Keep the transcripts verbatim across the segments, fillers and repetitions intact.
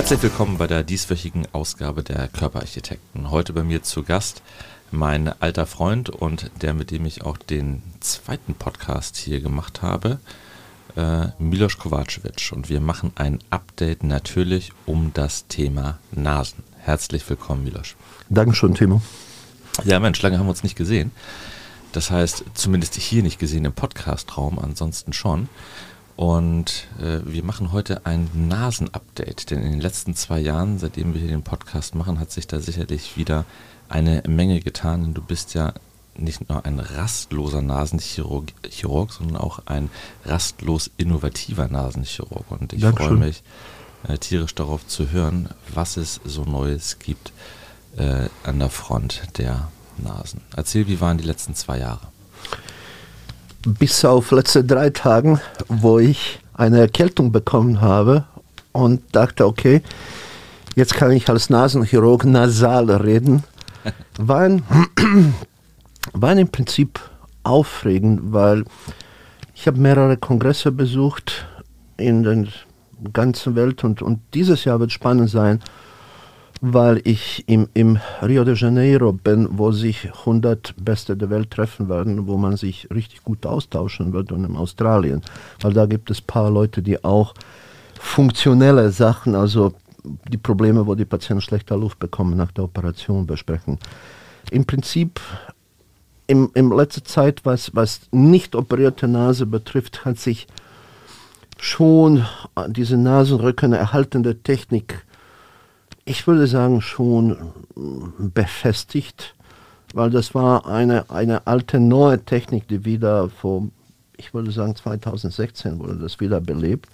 Herzlich willkommen bei der dieswöchigen Ausgabe der Körperarchitekten. Heute bei mir zu Gast mein alter Freund und der, mit dem ich auch den zweiten Podcast hier gemacht habe, äh, Milos Kovacevic. Und wir machen ein Update natürlich um das Thema Nasen. Herzlich willkommen, Milos. Dankeschön, Timo. Ja, Mensch, lange haben wir uns nicht gesehen. Das heißt, zumindest hier nicht gesehen im Podcastraum, ansonsten schon. Und äh, wir machen heute ein Nasen-Update, denn in den letzten zwei Jahren, seitdem wir hier den Podcast machen, hat sich da sicherlich wieder eine Menge getan. Denn du bist ja nicht nur ein rastloser Nasenchirurg, Chirurg, sondern auch ein rastlos innovativer Nasenchirurg. Und ich Dankeschön. freue mich äh, tierisch darauf zu hören, was es so Neues gibt äh, an der Front der Nasen. Erzähl, wie waren die letzten zwei Jahre? Bis auf letzte drei Tagen, wo ich eine Erkältung bekommen habe und dachte, okay, jetzt kann ich als Nasenchirurg nasal reden, waren, waren im Prinzip aufregend, weil ich habe mehrere Kongresse besucht in der ganzen Welt und, und dieses Jahr wird spannend sein, weil ich im, im Rio de Janeiro bin, wo sich hundert Beste der Welt treffen werden, wo man sich richtig gut austauschen wird, und in Australien. Weil da gibt es ein paar Leute, die auch funktionelle Sachen, also die Probleme, wo die Patienten schlechter Luft bekommen nach der Operation, besprechen. Im Prinzip, im, in letzter Zeit, was, was nicht operierte Nase betrifft, hat sich schon diese Nasenrücken erhaltende Technik, ich würde sagen, schon befestigt, weil das war eine, eine alte, neue Technik, die wieder vor, ich würde sagen, zweitausendsechzehn wurde das wieder belebt.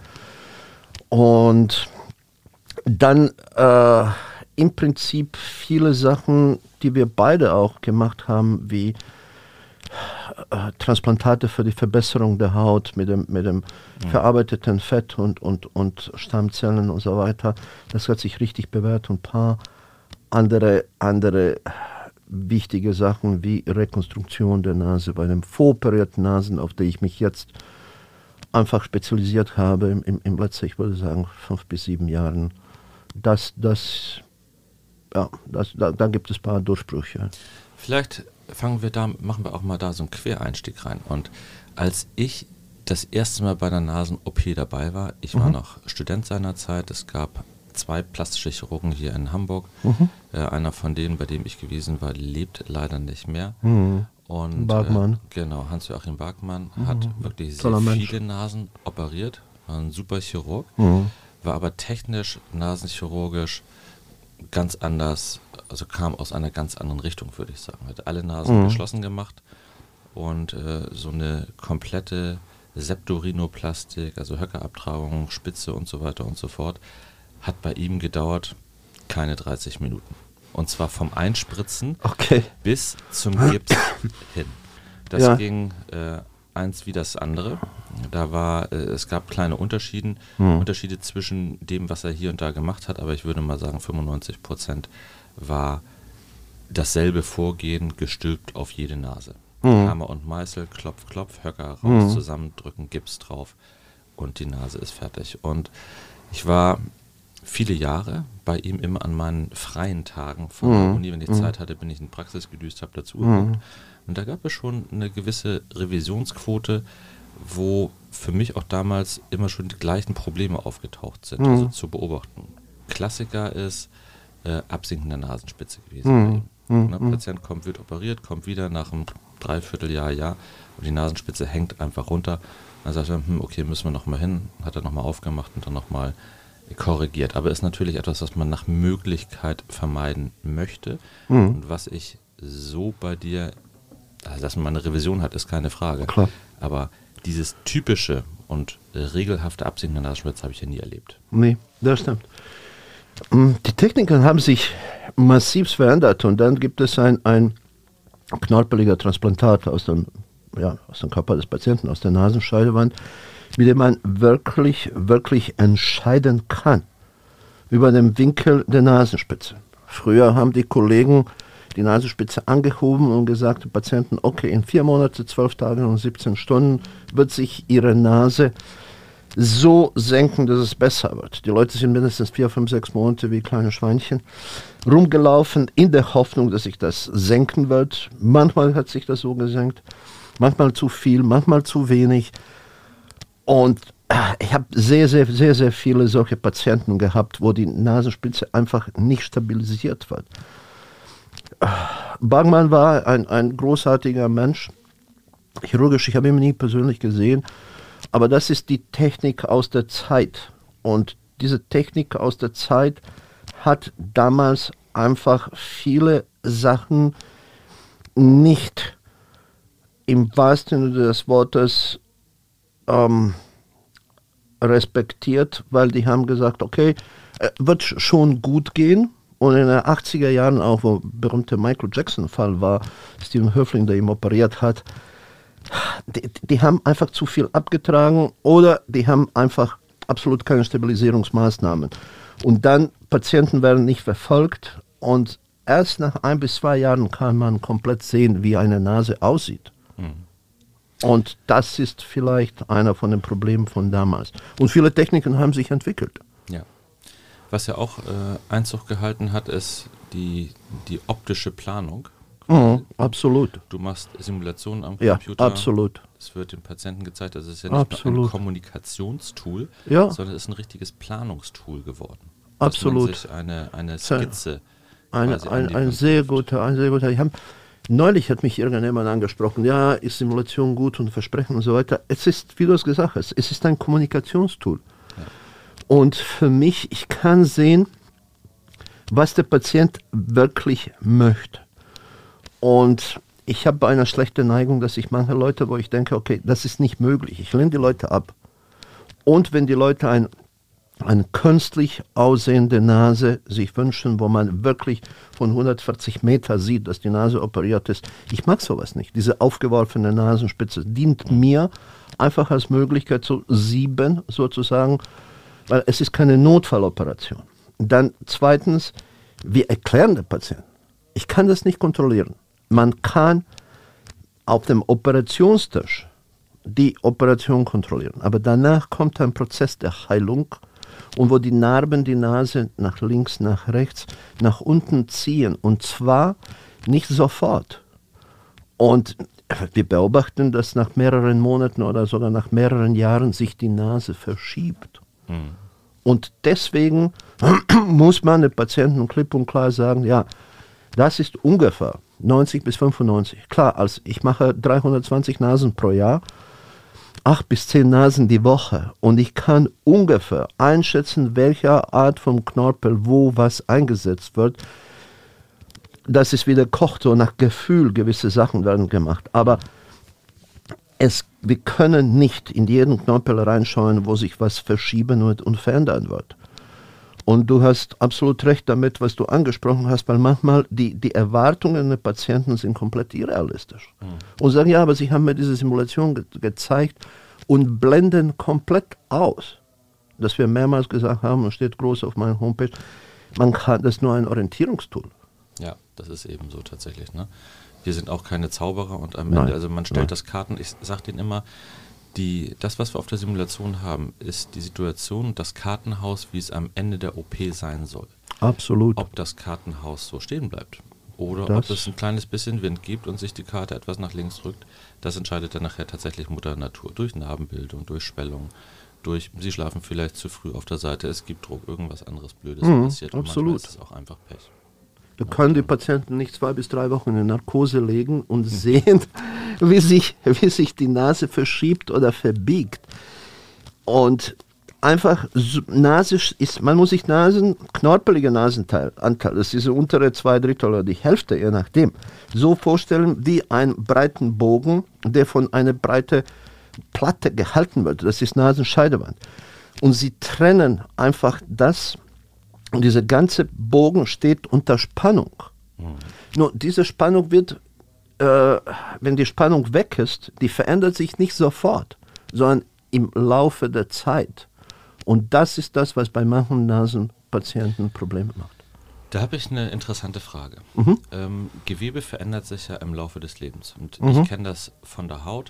Und dann äh, im Prinzip viele Sachen, die wir beide auch gemacht haben, wie äh, Transplantate für die Verbesserung der Haut mit dem, mit dem mhm. verarbeiteten Fett und, und, und Stammzellen und so weiter. Das hat sich richtig bewährt, und ein paar andere, andere wichtige Sachen wie Rekonstruktion der Nase bei den voroperierten Nasen, auf die ich mich jetzt einfach spezialisiert habe im, im, im letzten, ich würde sagen, fünf bis sieben Jahren. Das, das, ja, das, da, da gibt es ein paar Durchbrüche. Vielleicht fangen wir da, machen wir auch mal da so einen Quereinstieg rein. Und als ich das erste Mal bei der Nasen-O P dabei war, ich war mhm. noch Student seinerzeit, es gab zwei plastische Chirurgen hier in Hamburg. Mhm. Äh, einer von denen, bei dem ich gewesen war, lebt leider nicht mehr. Mhm. Und Bergmann. Äh, genau, Hans-Joachim Bergmann mhm. hat wirklich sehr Toller viele Mensch. Nasen operiert, war ein super Chirurg, Mhm. war aber technisch, nasenchirurgisch ganz anders, also kam aus einer ganz anderen Richtung, würde ich sagen. Hat alle Nasen mhm. geschlossen gemacht und äh, so eine komplette Septorinoplastik, also Höckerabtragung, Spitze und so weiter und so fort, hat bei ihm gedauert keine dreißig Minuten. Und zwar vom Einspritzen okay. bis zum Gips hin. Das ja. ging äh, eins wie das andere. Da war, äh, es gab kleine Unterschieden, hm. Unterschiede zwischen dem, was er hier und da gemacht hat, aber ich würde mal sagen, fünfundneunzig Prozent war dasselbe Vorgehen, gestülpt auf jede Nase. Hm. Hammer und Meißel, Klopf, Klopf, Höcker raus, hm. zusammendrücken, Gips drauf und die Nase ist fertig. Und ich war viele Jahre bei ihm immer an meinen freien Tagen von hm. der Uni. Wenn ich hm. Zeit hatte, bin ich in die Praxis gedüst, habe dazu hm. geguckt. Und da gab es schon eine gewisse Revisionsquote, wo für mich auch damals immer schon die gleichen Probleme aufgetaucht sind, mhm. also zu beobachten. Klassiker ist äh, absinkende Nasenspitze gewesen. Mhm. Bei ihm. Mhm. Ne, Patient kommt, wird operiert, kommt wieder nach einem Dreivierteljahr, Jahr und die Nasenspitze hängt einfach runter. Dann sagt er, hm, okay, müssen wir nochmal hin, hat er nochmal aufgemacht und dann nochmal korrigiert. Aber ist natürlich etwas, was man nach Möglichkeit vermeiden möchte. Mhm. Und was ich so bei dir, also dass man eine Revision hat, ist keine Frage. Klar. Aber dieses typische und regelhafte absinkende Nasenspitze habe ich ja nie erlebt. Nee, das stimmt. Die Techniken haben sich massiv verändert, und dann gibt es ein, ein knorpeliger Transplantat aus dem, ja, aus dem Körper des Patienten, aus der Nasenscheidewand, mit dem man wirklich, wirklich entscheiden kann über den Winkel der Nasenspitze. Früher haben die Kollegen die Nasenspitze angehoben und gesagt, den Patienten, okay, in vier Monate, zwölf Tagen und siebzehn Stunden wird sich ihre Nase so senken, dass es besser wird. Die Leute sind mindestens vier, fünf, sechs Monate wie kleine Schweinchen rumgelaufen, in der Hoffnung, dass sich das senken wird. Manchmal hat sich das so gesenkt, manchmal zu viel, manchmal zu wenig. Und ich habe sehr, sehr, sehr, sehr viele solche Patienten gehabt, wo die Nasenspitze einfach nicht stabilisiert wird. Bachmann war ein, ein großartiger Mensch, chirurgisch, ich habe ihn nie persönlich gesehen, aber das ist die Technik aus der Zeit. Und diese Technik aus der Zeit hat damals einfach viele Sachen nicht im wahrsten Sinne des Wortes ähm, respektiert, weil die haben gesagt, okay, wird schon gut gehen. Und in den achtziger Jahren auch, wo der berühmte Michael Jackson-Fall war, Stephen Höfling, der ihn operiert hat, die, die haben einfach zu viel abgetragen oder die haben einfach absolut keine Stabilisierungsmaßnahmen. Und dann, Patienten werden nicht verfolgt und erst nach ein bis zwei Jahren kann man komplett sehen, wie eine Nase aussieht. Mhm. Und das ist vielleicht einer von den Problemen von damals. Und viele Techniken haben sich entwickelt. Ja. Was ja auch äh, Einzug gehalten hat, ist die, die optische Planung. Mhm, absolut. Du machst Simulationen am Ja, Computer. Absolut. Es wird dem Patienten gezeigt, das ist ja nicht Absolut. nur ein Kommunikationstool, Ja. sondern es ist ein richtiges Planungstool geworden. Absolut. Dass man sich eine, eine Skizze Eine, quasi an ein, die ein Wand sehr wirft. guter, ein sehr guter. Ich hab, neulich hat mich irgendjemand angesprochen, ja, ist Simulation gut und Versprechen und so weiter. Es ist, wie du es gesagt hast, es ist ein Kommunikationstool. Ja. Und für mich, ich kann sehen, was der Patient wirklich möchte. Und ich habe eine schlechte Neigung, dass ich manche Leute, wo ich denke, okay, das ist nicht möglich. Ich lehne die Leute ab. Und wenn die Leute ein, eine künstlich aussehende Nase sich wünschen, wo man wirklich von hundertvierzig Meter sieht, dass die Nase operiert ist, ich mag sowas nicht. Diese aufgeworfene Nasenspitze dient mir einfach als Möglichkeit zu sieben sozusagen, weil es ist keine Notfalloperation. Dann zweitens, wir erklären den Patienten. Ich kann das nicht kontrollieren. Man kann auf dem Operationstisch die Operation kontrollieren, aber danach kommt ein Prozess der Heilung und wo die Narben die Nase nach links, nach rechts, nach unten ziehen und zwar nicht sofort. Und wir beobachten, dass nach mehreren Monaten oder sogar nach mehreren Jahren sich die Nase verschiebt. Mhm. Und deswegen muss man den Patienten klipp und klar sagen, ja, das ist ungefähr neunzig bis fünfundneunzig. Klar, als ich mache dreihundertzwanzig Nasen pro Jahr, acht bis zehn Nasen die Woche und ich kann ungefähr einschätzen, welcher Art von Knorpel wo was eingesetzt wird. Das ist wieder kocht, so nach Gefühl, gewisse Sachen werden gemacht. Aber es, wir können nicht in jeden Knorpel reinschauen, wo sich was verschieben wird und verändern wird. Und du hast absolut recht damit, was du angesprochen hast, weil manchmal die, die Erwartungen der Patienten sind komplett irrealistisch. Mhm. Und sagen, ja, aber sie haben mir diese Simulation ge- gezeigt und blenden komplett aus. Dass wir mehrmals gesagt haben, und steht groß auf meiner Homepage, man kann, das ist nur ein Orientierungstool. Ja, das ist eben so tatsächlich. Ne? Wir sind auch keine Zauberer und am Nein. Ende, also man stellt Nein. das Karten, ich sage denen immer, Die, das, was wir auf der Simulation haben, ist die Situation, das Kartenhaus, wie es am Ende der O P sein soll. Absolut. Ob das Kartenhaus so stehen bleibt oder Das ob es ein kleines bisschen Wind gibt und sich die Karte etwas nach links rückt, das entscheidet dann nachher tatsächlich Mutter Natur. Durch Narbenbildung, durch Schwellung, durch, sie schlafen vielleicht zu früh auf der Seite, es gibt Druck, irgendwas anderes Blödes Mhm, passiert. Und absolut. manchmal ist es auch einfach Pech. Wir können die Patienten nicht zwei bis drei Wochen in Narkose legen und sehen, wie sich, wie sich die Nase verschiebt oder verbiegt. Und einfach, Nase ist, man muss sich Nasen, knorpelige Nasenteil, Anteil, das ist diese untere zwei Drittel oder die Hälfte, je nachdem, so vorstellen wie einen breiten Bogen, der von einer breiten Platte gehalten wird. Das ist Nasenscheidewand. Und sie trennen einfach das. Und dieser ganze Bogen steht unter Spannung. Mhm. Nur diese Spannung wird, äh, wenn die Spannung weg ist, die verändert sich nicht sofort, sondern im Laufe der Zeit. Und das ist das, was bei manchen Nasenpatienten Probleme macht. Da habe ich eine interessante Frage. Mhm. Ähm, Gewebe verändert sich ja im Laufe des Lebens. Und Mhm. ich kenne das von der Haut.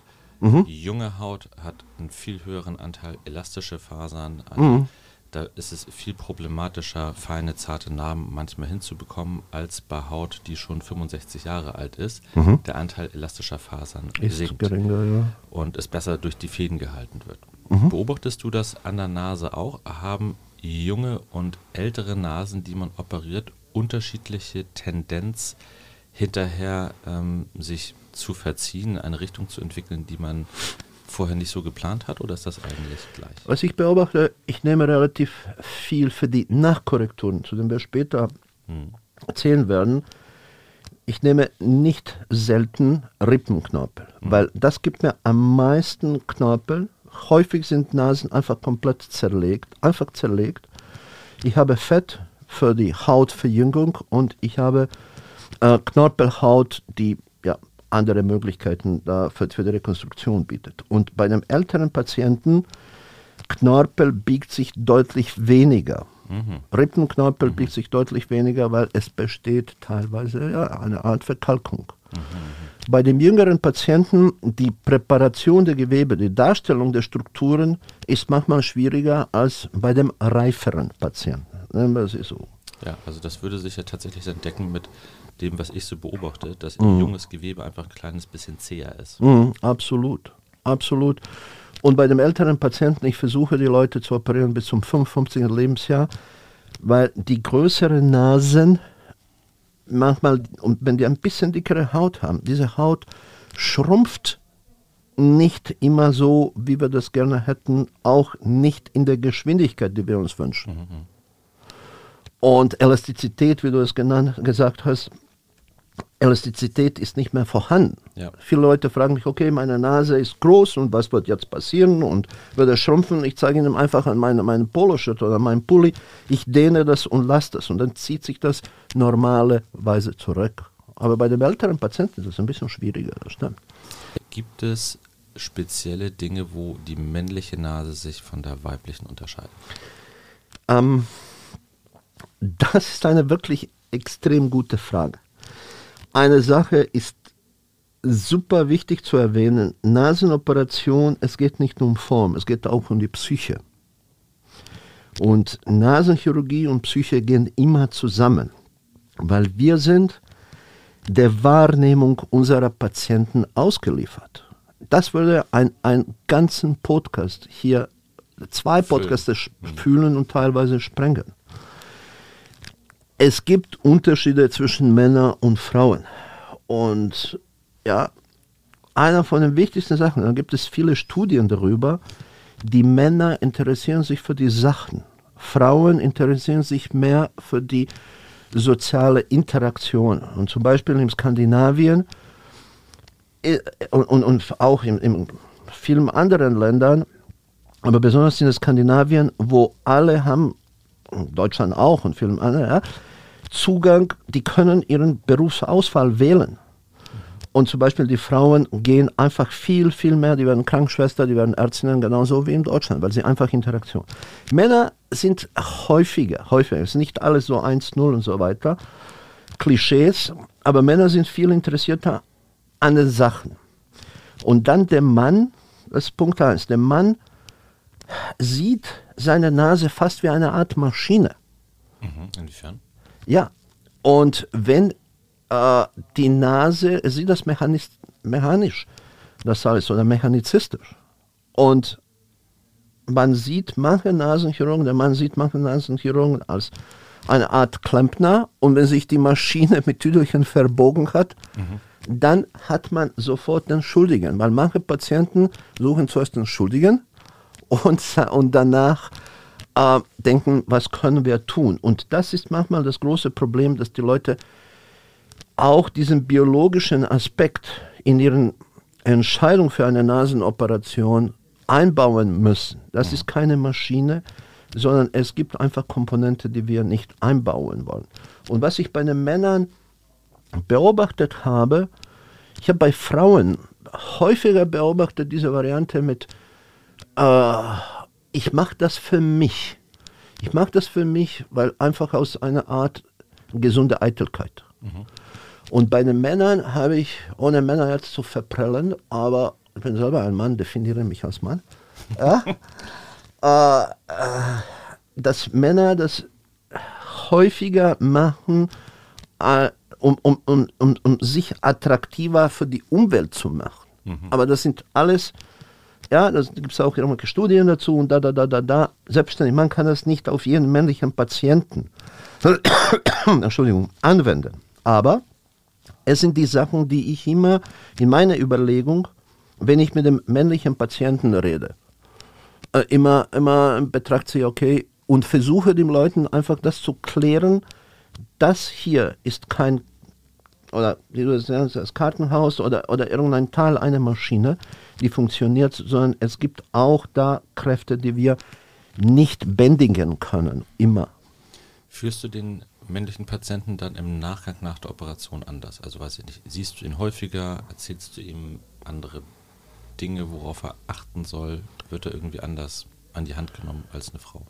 Mhm. Junge Haut hat einen viel höheren Anteil elastische Fasern. Mhm. Da ist es viel problematischer, feine, zarte Narben manchmal hinzubekommen, als bei Haut, die schon fünfundsechzig Jahre alt ist. Mhm. Der Anteil elastischer Fasern Ist sinkt geringer, ja. und es besser durch die Fäden gehalten wird. Mhm. Beobachtest du das an der Nase auch? Haben junge und ältere Nasen, die man operiert, unterschiedliche Tendenz hinterher ähm, sich zu verziehen, eine Richtung zu entwickeln, die man vorher nicht so geplant hat, oder ist das eigentlich gleich? Was ich beobachte, ich nehme relativ viel für die Nachkorrekturen, zu denen wir später hm. erzählen werden. Ich nehme nicht selten Rippenknorpel, hm. weil das gibt mir am meisten Knorpel. Häufig sind Nasen einfach komplett zerlegt, einfach zerlegt. Ich habe Fett für die Hautverjüngung und ich habe äh, Knorpelhaut, die ja andere Möglichkeiten da für, für die Rekonstruktion bietet. Und bei einem älteren Patienten, Knorpel biegt sich deutlich weniger. Mhm. Rippenknorpel mhm. biegt sich deutlich weniger, weil es besteht teilweise ja, eine Art Verkalkung. Mhm. Bei dem jüngeren Patienten, die Präparation der Gewebe, die Darstellung der Strukturen ist manchmal schwieriger als bei dem reiferen Patienten. Nennen wir es so. Ja, also das würde sich ja tatsächlich entdecken mit dem, was ich so beobachte, dass mm. junges Gewebe einfach ein kleines bisschen zäher ist. Mm, absolut, absolut. Und bei dem älteren Patienten, ich versuche die Leute zu operieren bis zum fünfundfünfzigsten Lebensjahr, weil die größeren Nasen manchmal, und wenn die ein bisschen dickere Haut haben, diese Haut schrumpft nicht immer so, wie wir das gerne hätten, auch nicht in der Geschwindigkeit, die wir uns wünschen. Mhm. Und Elastizität, wie du es genannt, gesagt hast, Elastizität ist nicht mehr vorhanden. Ja. Viele Leute fragen mich, okay, meine Nase ist groß und was wird jetzt passieren und wird er schrumpfen? Ich zeige ihnen einfach an meine, meinen Poloshirt oder meinen Pulli, ich dehne das und lasse das und dann zieht sich das normalerweise zurück. Aber bei den älteren Patienten ist das ein bisschen schwieriger, das stimmt. Gibt es spezielle Dinge, wo die männliche Nase sich von der weiblichen unterscheidet? Ähm, das ist eine wirklich extrem gute Frage. Eine Sache ist super wichtig zu erwähnen. Nasenoperation, es geht nicht nur um Form, es geht auch um die Psyche. Und Nasenchirurgie und Psyche gehen immer zusammen, weil wir sind der Wahrnehmung unserer Patienten ausgeliefert. Das würde einen ganzen Podcast hier, zwei Podcasts fühlen und teilweise sprengen. Es gibt Unterschiede zwischen Männern und Frauen. Und ja, einer von den wichtigsten Sachen, da gibt es viele Studien darüber, die Männer interessieren sich für die Sachen. Frauen interessieren sich mehr für die soziale Interaktion. Und zum Beispiel in Skandinavien und, und, und auch in, in vielen anderen Ländern, aber besonders in Skandinavien, wo alle haben, Deutschland auch und vielen anderen, ja, Zugang, die können ihren Berufsauswahl wählen. Und zum Beispiel die Frauen gehen einfach viel, viel mehr, die werden Krankenschwester, die werden Ärztinnen, genauso wie in Deutschland, weil sie einfach Interaktion. Männer sind häufiger, häufiger, es ist nicht alles so eins null und so weiter, Klischees, aber Männer sind viel interessierter an den Sachen. Und dann der Mann, das ist Punkt eins, der Mann sieht seine Nase fast wie eine Art Maschine. Mhm, inwiefern? Ja, und wenn äh, die Nase, er sieht das mechanisch, mechanisch, das alles, oder mechanizistisch. Und man sieht manche Nasenchirurgen, der Mann sieht manche Nasenchirurgen als eine Art Klempner, und wenn sich die Maschine mit Tüdelchen verbogen hat, mhm. dann hat man sofort den Schuldigen, weil manche Patienten suchen zuerst den Schuldigen und, und danach äh, denken, was können wir tun? Und das ist manchmal das große Problem, dass die Leute auch diesen biologischen Aspekt in ihren Entscheidung für eine Nasenoperation einbauen müssen. Das mhm. ist keine Maschine, sondern es gibt einfach Komponenten, die wir nicht einbauen wollen. Und was ich bei den Männern beobachtet habe, ich habe bei Frauen häufiger beobachtet diese Variante mit äh, ich mache das für mich. Ich mache das für mich, weil einfach aus einer Art gesunde Eitelkeit. Mhm. Und bei den Männern habe ich, ohne Männer jetzt zu verprellen, aber ich bin selber ein Mann, definiere mich als Mann, ja, äh, äh, dass Männer das häufiger machen, äh, um, um, um, um, um sich attraktiver für die Umwelt zu machen. Mhm. Aber das sind alles, ja, da gibt es auch irgendwelche Studien dazu und da, da, da, da, da. Selbstverständlich, man kann das nicht auf jeden männlichen Patienten Entschuldigung, anwenden. Aber es sind die Sachen, die ich immer in meiner Überlegung, wenn ich mit dem männlichen Patienten rede, äh, immer, immer in Betracht ziehe, okay, und versuche den Leuten einfach das zu klären, das hier ist kein, oder wie du sagst, das Kartenhaus oder, oder irgendein Teil einer Maschine, die funktioniert, sondern es gibt auch da Kräfte, die wir nicht bändigen können, immer. Führst du den männlichen Patienten dann im Nachgang nach der Operation anders? Also weiß ich nicht, siehst du ihn häufiger, erzählst du ihm andere Dinge, worauf er achten soll? Wird er irgendwie anders an die Hand genommen als eine Frau?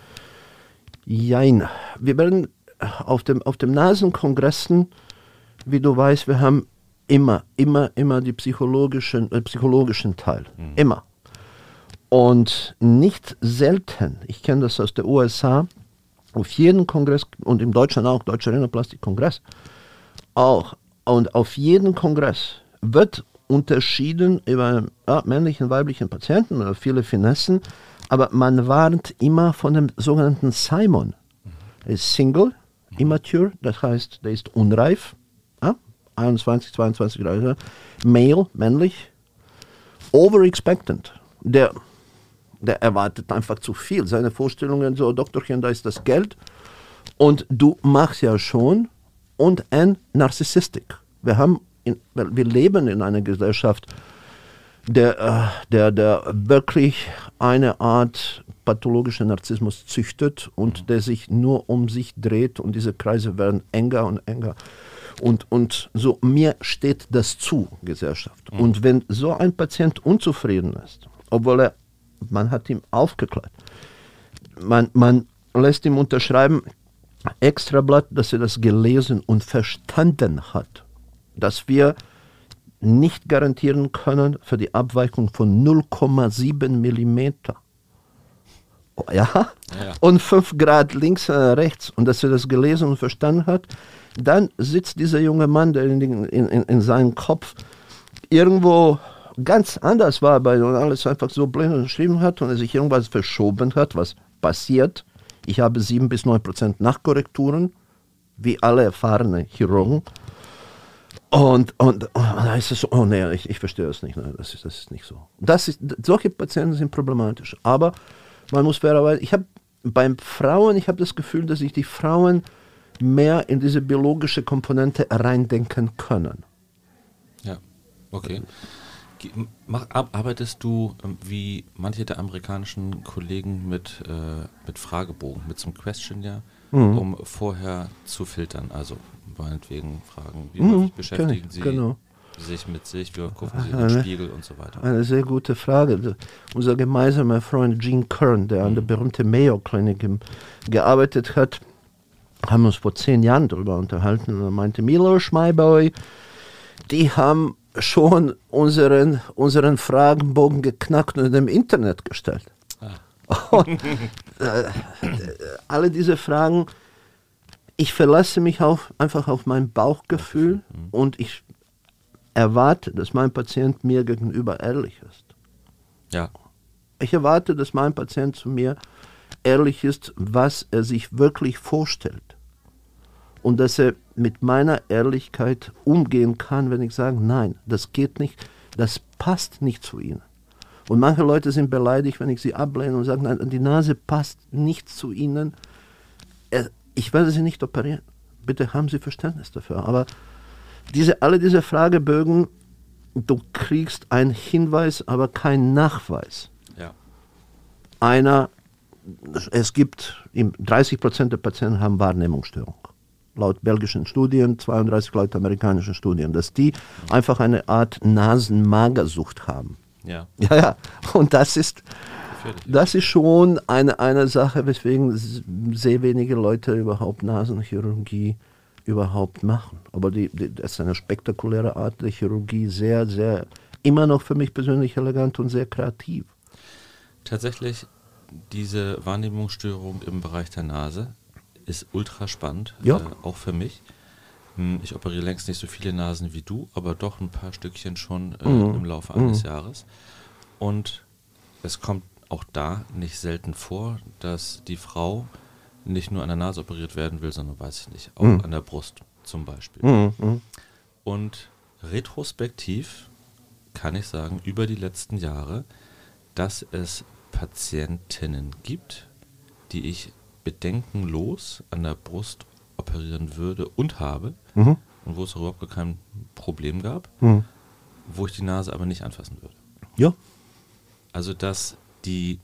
Jein. Wir werden auf dem, auf dem Nasenkongressen, wie du weißt, wir haben immer, immer, immer die psychologischen, äh, psychologischen Teil. Mhm. Immer. Und nicht selten, ich kenne das aus der U S A, auf jeden Kongress und in Deutschland auch, Deutscher Renoplastik-Kongress, auch, und auf jeden Kongress wird unterschieden über ja, männlichen, weiblichen Patienten oder viele Finessen, aber man warnt immer von dem sogenannten Simon. Er ist Single, immature, das heißt, der ist unreif, ja, einundzwanzig, zweiundzwanzig Jahre, male, männlich, overexpectant, der Der erwartet einfach zu viel. Seine Vorstellungen, so, Doktorchen, da ist das Geld und du machst ja schon und ein Narzisstik. Wir haben, in, wir leben in einer Gesellschaft, der, der, der wirklich eine Art pathologischen Narzissmus züchtet und der sich nur um sich dreht und diese Kreise werden enger und enger. Und, und so, mir steht das zu, Gesellschaft. Mhm. Und wenn so ein Patient unzufrieden ist, obwohl er man hat ihm aufgeklärt. Man, man lässt ihm unterschreiben, Extrablatt, dass er das gelesen und verstanden hat, dass wir nicht garantieren können für die Abweichung von null Komma sieben Millimeter. Oh, ja? Ja. Und fünf Grad links, äh, rechts. Und dass er das gelesen und verstanden hat, dann sitzt dieser junge Mann, der in, in, in, in seinem Kopf irgendwo ganz anders war, weil er alles einfach so blind geschrieben hat und er sich irgendwas verschoben hat, was passiert. Ich habe sieben bis neun Prozent Nachkorrekturen, wie alle erfahrene Chirurgen. Und, und, und da ist es so, oh nee, ich, ich verstehe das nicht, nein, das ist, das ist nicht so. Das ist, solche Patienten sind problematisch, aber man muss fairerweise, ich habe beim Frauen, ich habe das Gefühl, dass sich die Frauen mehr in diese biologische Komponente reindenken können. Ja, okay. Mach, arbeitest du wie manche der amerikanischen Kollegen mit, äh, mit Fragebogen, mit so einem Questionnaire, mhm. um vorher zu filtern? Also meinetwegen fragen, wie mhm, beschäftigen Sie genau. sich mit sich, wie gucken Sie in den Spiegel und so weiter? Eine sehr gute Frage. Unser gemeinsamer Freund Gene Kern, der mhm. an der berühmten Mayo Clinic gearbeitet hat, haben uns vor zehn Jahren darüber unterhalten und er meinte, Milos, my boy, die haben schon unseren, unseren Fragenbogen geknackt und im Internet gestellt. Ah. Und, äh, alle diese Fragen, ich verlasse mich auf, einfach auf mein Bauchgefühl mhm. und ich erwarte, dass mein Patient mir gegenüber ehrlich ist. Ja. Ich erwarte, dass mein Patient zu mir ehrlich ist, was er sich wirklich vorstellt. Und dass er mit meiner Ehrlichkeit umgehen kann, wenn ich sage, nein, das geht nicht, das passt nicht zu Ihnen. Und manche Leute sind beleidigt, wenn ich sie ablehne und sage, nein, die Nase passt nicht zu Ihnen. Ich werde Sie nicht operieren. Bitte haben Sie Verständnis dafür. Aber diese, alle diese Fragebögen, du kriegst einen Hinweis, aber keinen Nachweis. Ja. Einer, es gibt, dreißig Prozent der Patienten haben Wahrnehmungsstörung. Laut belgischen Studien, zweiunddreißig laut amerikanischen Studien, dass die einfach eine Art Nasenmagersucht haben. Ja. Ja, ja. Und das ist, das ist schon eine, eine Sache, weswegen sehr wenige Leute überhaupt Nasenchirurgie überhaupt machen. Aber die, die, das ist eine spektakuläre Art der Chirurgie, sehr, sehr immer noch für mich persönlich elegant und sehr kreativ. Tatsächlich, diese Wahrnehmungsstörung im Bereich der Nase ist ultra spannend, ja. äh, auch für mich. Hm, ich operiere längst nicht so viele Nasen wie du, aber doch ein paar Stückchen schon äh, mhm. im Laufe eines mhm. Jahres. Und es kommt auch da nicht selten vor, dass die Frau nicht nur an der Nase operiert werden will, sondern, weiß ich nicht, auch mhm. an der Brust zum Beispiel. Mhm. Und retrospektiv kann ich sagen, über die letzten Jahre, dass es Patientinnen gibt, die ich bedenkenlos an der Brust operieren würde und habe, mhm. und wo es überhaupt gar kein Problem gab, mhm. wo ich die Nase aber nicht anfassen würde. Ja. Also, dass die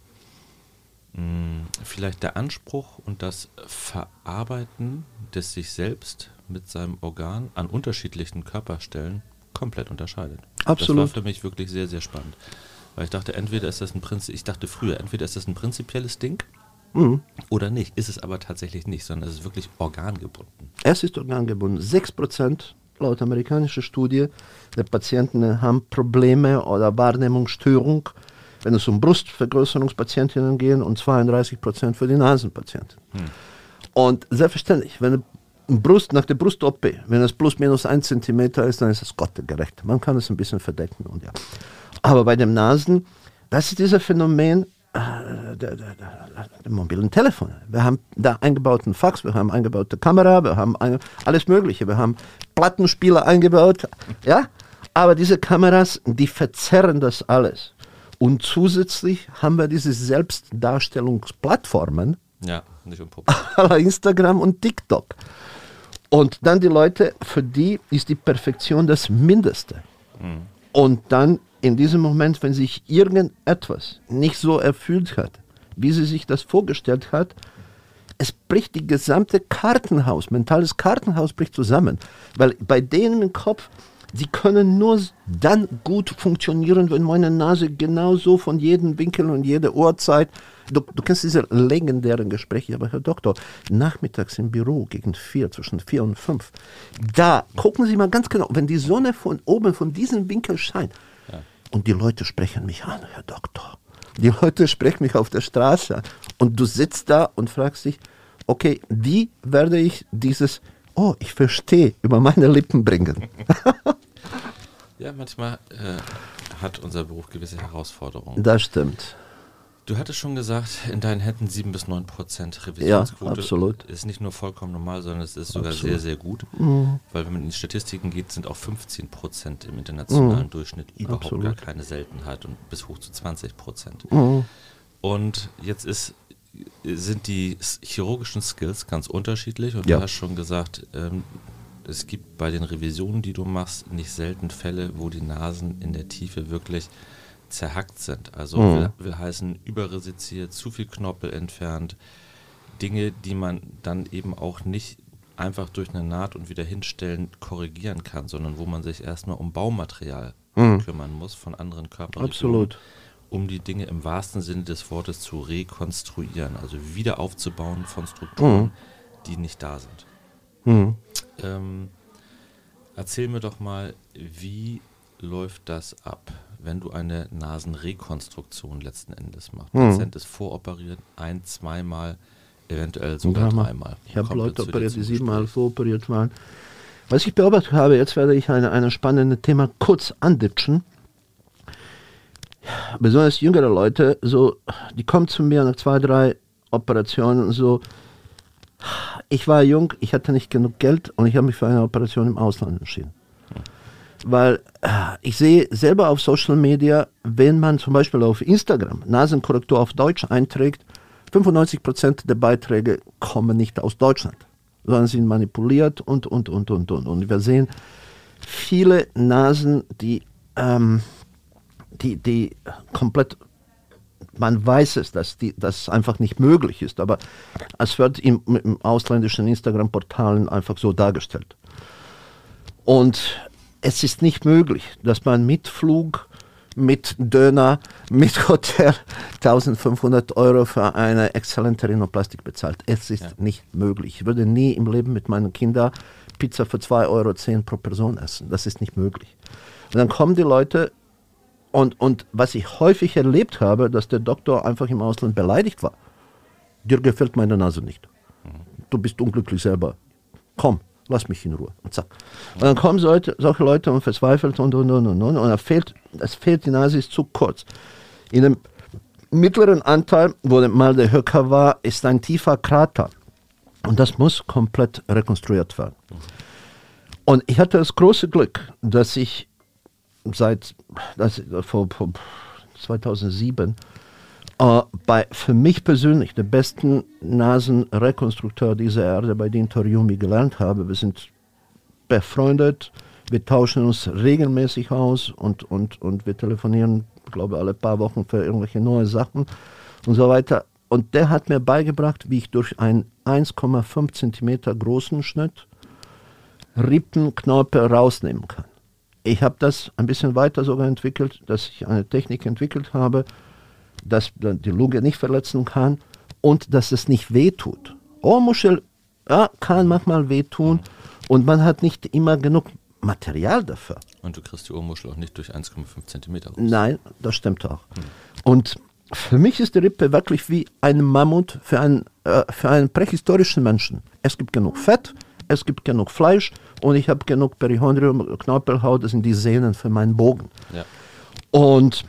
mh, vielleicht der Anspruch und das Verarbeiten des sich selbst mit seinem Organ an unterschiedlichen Körperstellen komplett unterscheidet. Absolut. Das war für mich wirklich sehr, sehr spannend. Weil ich dachte, entweder ist das ein Prinzip, ich dachte früher, entweder ist das ein prinzipielles Ding mhm. oder nicht. Ist es aber tatsächlich nicht, sondern es ist wirklich organgebunden. Es ist organgebunden. sechs Prozent laut amerikanischer Studie der Patienten haben Probleme oder Wahrnehmungsstörung, wenn es um Brustvergrößerungspatientinnen geht, und zweiunddreißig Prozent für die Nasenpatienten. Hm. Und selbstverständlich, wenn Brust, nach der Brust-O P, wenn es plus minus ein Zentimeter ist, dann ist es gottgerecht. Man kann es ein bisschen verdecken. Und ja. Aber bei dem Nasen, das ist dieses Phänomen äh, der, der, der, der mobilen Telefone. Wir haben da eingebauten Fax, wir haben eingebaute Kamera, wir haben ein, alles Mögliche. Wir haben Plattenspieler eingebaut. Ja? Aber diese Kameras, die verzerren das alles. Und zusätzlich haben wir diese Selbstdarstellungsplattformen. Ja, nicht unpopulär. Instagram und TikTok. Und dann die Leute, für die ist die Perfektion das Mindeste. Mhm. Und dann in diesem Moment, wenn sich irgendetwas nicht so erfüllt hat, wie sie sich das vorgestellt hat, es bricht die gesamte Kartenhaus, mentales Kartenhaus bricht zusammen. Weil bei denen im Kopf, sie können nur dann gut funktionieren, wenn meine Nase genau so von jedem Winkel und jeder Uhrzeit. Du, du kennst diese legendären Gespräche, aber Herr Doktor, nachmittags im Büro gegen vier, zwischen vier und fünf, da gucken Sie mal ganz genau, wenn die Sonne von oben, von diesem Winkel scheint, ja. und die Leute sprechen mich an, Herr Doktor, die Leute sprechen mich auf der Straße an, und du sitzt da und fragst dich, okay, wie werde ich dieses, oh, ich verstehe, über meine Lippen bringen? Ja, manchmal äh, hat unser Beruf gewisse Herausforderungen. Das stimmt. Du hattest schon gesagt, in deinen Händen sieben bis neun Prozent Revisionsquote. Ja, absolut. Ist nicht nur vollkommen normal, sondern es ist sogar absolut. sehr, sehr gut. Mhm. Weil wenn man in die Statistiken geht, sind auch fünfzehn Prozent im internationalen mhm. Durchschnitt überhaupt absolut. Gar keine Seltenheit und bis hoch zu zwanzig Prozent. Mhm. Und jetzt ist, sind die chirurgischen Skills ganz unterschiedlich. Und ja. du hast schon gesagt, ähm, es gibt bei den Revisionen, die du machst, nicht selten Fälle, wo die Nasen in der Tiefe wirklich zerhackt sind. Also mhm. will, will heißen, überresiziert, zu viel Knorpel entfernt, Dinge, die man dann eben auch nicht einfach durch eine Naht und wieder hinstellen korrigieren kann, sondern wo man sich erstmal um Baumaterial mhm. kümmern muss von anderen Körperregionen. Absolut. Um die Dinge im wahrsten Sinne des Wortes zu rekonstruieren, also wieder aufzubauen von Strukturen, mhm. die nicht da sind. Mhm. Ähm, erzähl mir doch mal, wie läuft das ab, wenn du eine Nasenrekonstruktion letzten Endes machst? Der Patient ist voroperiert, ein-, zweimal, eventuell sogar ja, dreimal. Ich habe Leute operiert, die siebenmal voroperiert waren. Was ich beobachtet habe, jetzt werde ich eine, eine spannende Thema kurz anditschen. Besonders jüngere Leute, so, die kommen zu mir nach zwei, drei Operationen und so, ich war jung, ich hatte nicht genug Geld und ich habe mich für eine Operation im Ausland entschieden. Weil äh, ich sehe selber auf Social Media, wenn man zum Beispiel auf Instagram Nasenkorrektur auf Deutsch einträgt, fünfundneunzig Prozent der Beiträge kommen nicht aus Deutschland, sondern sind manipuliert und, und, und, und, und. Und wir sehen viele Nasen, die, ähm, die, die komplett, man weiß es, dass die, das einfach nicht möglich ist, aber es wird im, im ausländischen Instagram-Portalen einfach so dargestellt. Und es ist nicht möglich, dass man mit Flug, mit Döner, mit Hotel eintausendfünfhundert Euro für eine exzellente Rhinoplastik bezahlt. Es ist ja. nicht möglich. Ich würde nie im Leben mit meinen Kindern Pizza für zwei Euro zehn pro Person essen. Das ist nicht möglich. Und dann kommen die Leute Und, und was ich häufig erlebt habe, dass der Doktor einfach im Ausland beleidigt war. Dir gefällt meine Nase nicht. Du bist unglücklich selber. Komm, lass mich in Ruhe. Und zack. Und dann kommen solche, solche Leute und verzweifelt und und und und und. Und fehlt, es fehlt, die Nase ist zu kurz. In dem mittleren Anteil, wo mal der Höcker war, ist ein tiefer Krater. Und das muss komplett rekonstruiert werden. Und ich hatte das große Glück, dass ich seit das, vor, vor zweitausendsieben äh, bei für mich persönlich der besten Nasenrekonstrukteur dieser Erde, bei dem Toriumi, gelernt habe. Wir sind befreundet, wir tauschen uns regelmäßig aus und, und, und wir telefonieren, glaube ich, alle paar Wochen für irgendwelche neue Sachen und so weiter. Und der hat mir beigebracht, wie ich durch einen eins Komma fünf Zentimeter großen Schnitt Rippenknorpel rausnehmen kann. Ich habe das ein bisschen weiter sogar entwickelt, dass ich eine Technik entwickelt habe, dass die Lunge nicht verletzen kann und dass es nicht wehtut. Ohrmuschel ja, kann manchmal wehtun und man hat nicht immer genug Material dafür. Und du kriegst die Ohrmuschel auch nicht durch eins Komma fünf Zentimeter raus. Nein, das stimmt auch. Hm. Und für mich ist die Rippe wirklich wie ein Mammut für einen, äh, für einen prähistorischen Menschen. Es gibt genug Fett, es gibt genug Fleisch und ich habe genug Perichondrium, Knorpelhaut, das sind die Sehnen für meinen Bogen. Ja. Und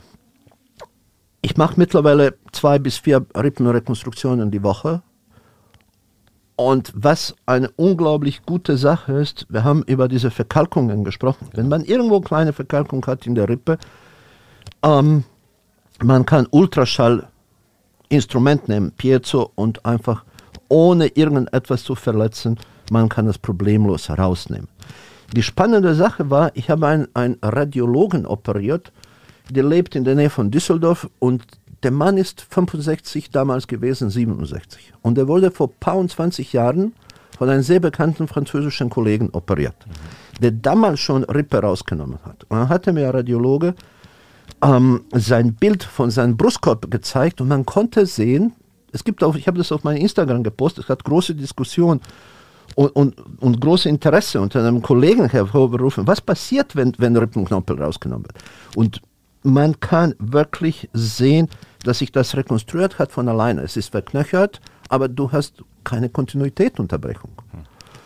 ich mache mittlerweile zwei bis vier Rippenrekonstruktionen die Woche. Und was eine unglaublich gute Sache ist, wir haben über diese Verkalkungen gesprochen. Wenn man irgendwo kleine Verkalkung hat in der Rippe, ähm, man kann Ultraschallinstrument nehmen, Piezo, und einfach ohne irgendetwas zu verletzen, man kann das problemlos herausnehmen. Die spannende Sache war, ich habe einen, einen Radiologen operiert, der lebt in der Nähe von Düsseldorf und der Mann ist fünfundsechzig damals gewesen, siebenundsechzig. Und er wurde vor ein paar zwanzig Jahren von einem sehr bekannten französischen Kollegen operiert, mhm. der damals schon Rippe rausgenommen hat. Und dann hat er mir, ein Radiologe, ähm, sein Bild von seinem Brustkorb gezeigt und man konnte sehen, es gibt auch, ich habe das auf meinem Instagram gepostet, es hat große Diskussion und, und, und große Interesse unter einem Kollegen hervorgerufen, was passiert, wenn, wenn Rippenknorpel rausgenommen wird. Und man kann wirklich sehen, dass sich das rekonstruiert hat von alleine. Es ist verknöchert, aber du hast keine Kontinuitätunterbrechung. Hm.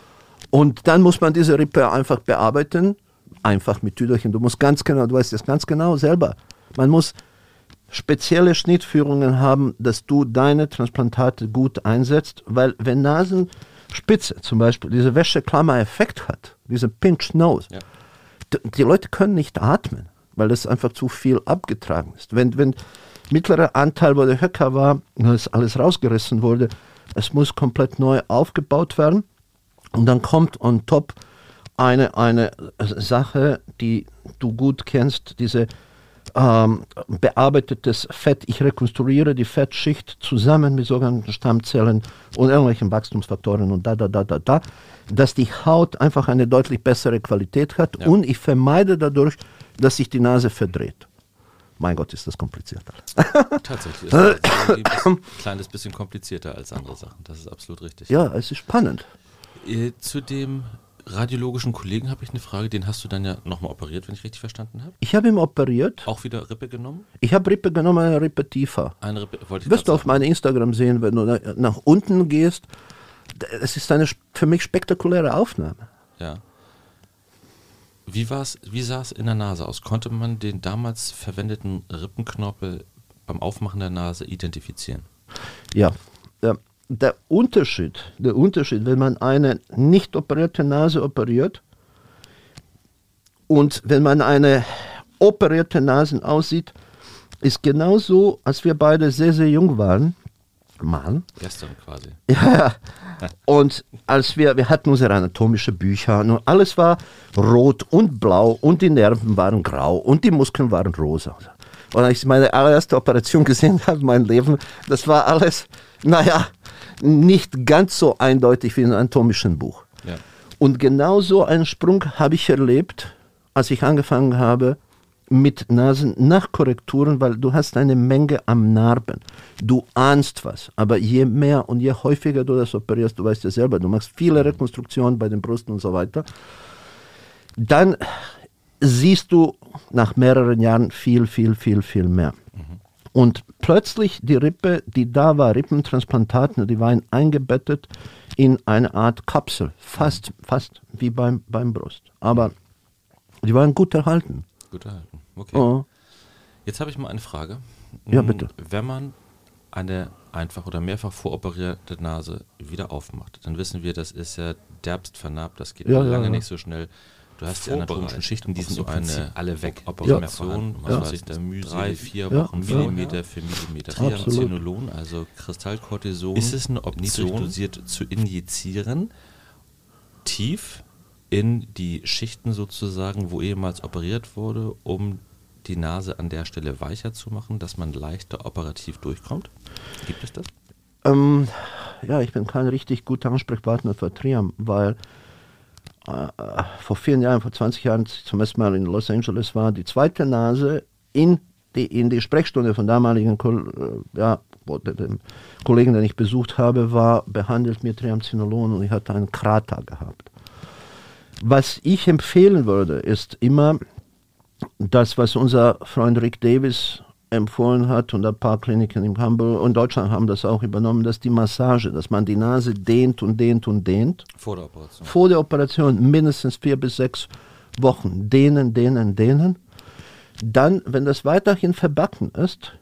Und dann muss man diese Rippe einfach bearbeiten, einfach mit Tüderchen. Du musst ganz genau, du weißt das ganz genau selber. Man muss spezielle Schnittführungen haben, dass du deine Transplantate gut einsetzt, weil wenn Nasenspitze zum Beispiel diese Wäscheklammer-Effekt hat, diese Pinch Nose, ja. d- die Leute können nicht atmen, weil das einfach zu viel abgetragen ist. Wenn, wenn mittlerer Anteil, wo der Höcker war, das alles rausgerissen wurde, es muss komplett neu aufgebaut werden und dann kommt on top eine, eine Sache, die du gut kennst, diese ähm, bearbeitetes Fett. Ich rekonstruiere die Fettschicht zusammen mit sogenannten Stammzellen und irgendwelchen Wachstumsfaktoren und da, da, da, da, da, dass die Haut einfach eine deutlich bessere Qualität hat ja. und ich vermeide dadurch, dass sich die Nase verdreht. Mein Gott, ist das kompliziert. Tatsächlich ist das ein bisschen, kleines bisschen komplizierter als andere Sachen. Das ist absolut richtig. Ja, es ist spannend. Äh, zu dem radiologischen Kollegen habe ich eine Frage. Den hast du dann ja nochmal operiert, wenn ich richtig verstanden habe? Ich habe ihn operiert. Auch wieder Rippe genommen? Ich habe Rippe genommen, eine Rippe tiefer. Eine Rippe, wollte ich Wirst du auf meinem Instagram sehen, wenn du nach unten gehst. Es ist eine für mich spektakuläre Aufnahme. Ja. Wie, war's, wie sah es in der Nase aus? Konnte man den damals verwendeten Rippenknorpel beim Aufmachen der Nase identifizieren? Ja, der, der Unterschied, der Unterschied, wenn man eine nicht operierte Nase operiert und wenn man eine operierte Nase aussieht, ist genauso, als wir beide sehr, sehr jung waren. Mann. Gestern quasi. Ja, und als wir, wir hatten unsere anatomischen Bücher und alles war rot und blau und die Nerven waren grau und die Muskeln waren rosa. Und als ich meine allererste Operation gesehen habe in meinem Leben, das war alles, naja, nicht ganz so eindeutig wie in einem anatomischen Buch. Ja. Und genau so einen Sprung habe ich erlebt, als ich angefangen habe, mit Nasen-Nachkorrekturen, weil du hast eine Menge am Narben. Du ahnst was, aber je mehr und je häufiger du das operierst, du weißt ja selber, du machst viele Rekonstruktionen bei den Brüsten und so weiter, dann siehst du nach mehreren Jahren viel, viel, viel, viel mehr. Mhm. Und plötzlich die Rippe, die da war, Rippentransplantaten, die waren eingebettet in eine Art Kapsel, fast, mhm. fast wie beim, beim Brust. Aber die waren gut erhalten. Gut erhalten, okay. Oh. Jetzt habe ich mal eine Frage. Ja, bitte. Wenn man eine einfach oder mehrfach voroperierte Nase wieder aufmacht, dann wissen wir, das ist ja derbst vernarbt, das geht ja, lange ja, ja. nicht so schnell. Du hast die anatomischen Schichten, die sind so eine alle weg. Operation, man muss sich da mühsam drei, vier ja, Wochen, ja, Millimeter ja. für Millimeter. Triamcinolon, also Kristallkortison, ist es eine Option, dosiert zu injizieren, tief in die Schichten sozusagen, wo ehemals operiert wurde, um die Nase an der Stelle weicher zu machen, dass man leichter operativ durchkommt? Gibt es das? Ähm, ja, ich bin kein richtig guter Ansprechpartner für Triam, weil äh, vor vielen Jahren, vor zwanzig Jahren zum ersten Mal in Los Angeles war, die zweite Nase in die, in die Sprechstunde von damaligen Ko- äh, ja, dem Kollegen, den ich besucht habe, war behandelt mit Triamcinolon und ich hatte einen Krater gehabt. Was ich empfehlen würde, ist immer das, was unser Freund Rick Davis empfohlen hat und ein paar Kliniken in Hamburg und Deutschland haben das auch übernommen, dass die Massage, dass man die Nase dehnt und dehnt und dehnt. Vor der Operation. Vor der Operation mindestens vier bis sechs Wochen dehnen, dehnen, dehnen. Dann, wenn das weiterhin verbacken ist,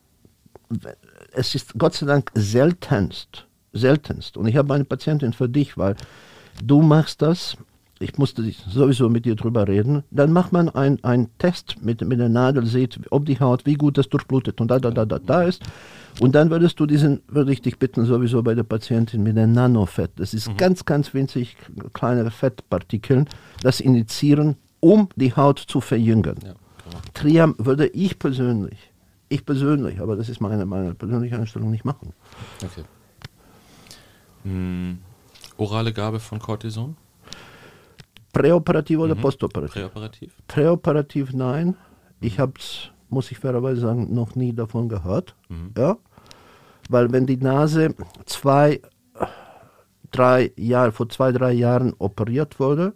es ist Gott sei Dank seltenst, seltenst. Und ich habe eine Patientin für dich, weil du machst das, ich musste sowieso mit dir drüber reden, dann macht man einen Test mit, mit der Nadel, sieht, ob die Haut, wie gut das durchblutet und da, da, da, da, da ist. Und dann würdest du diesen, würde ich dich bitten, sowieso bei der Patientin mit dem Nanofett, das ist mhm. ganz, ganz winzig kleine Fettpartikeln, das injizieren, um die Haut zu verjüngen. Ja, Triam würde ich persönlich, ich persönlich, aber das ist meine, meine persönliche Einstellung, nicht machen. Okay. Hm. Orale Gabe von Cortison? Präoperativ oder mhm. postoperativ? Präoperativ. Präoperativ nein. Ich habe es, muss ich fairerweise sagen, noch nie davon gehört. Mhm. Ja? Weil wenn die Nase zwei, drei Jahre, vor zwei, drei Jahren operiert wurde,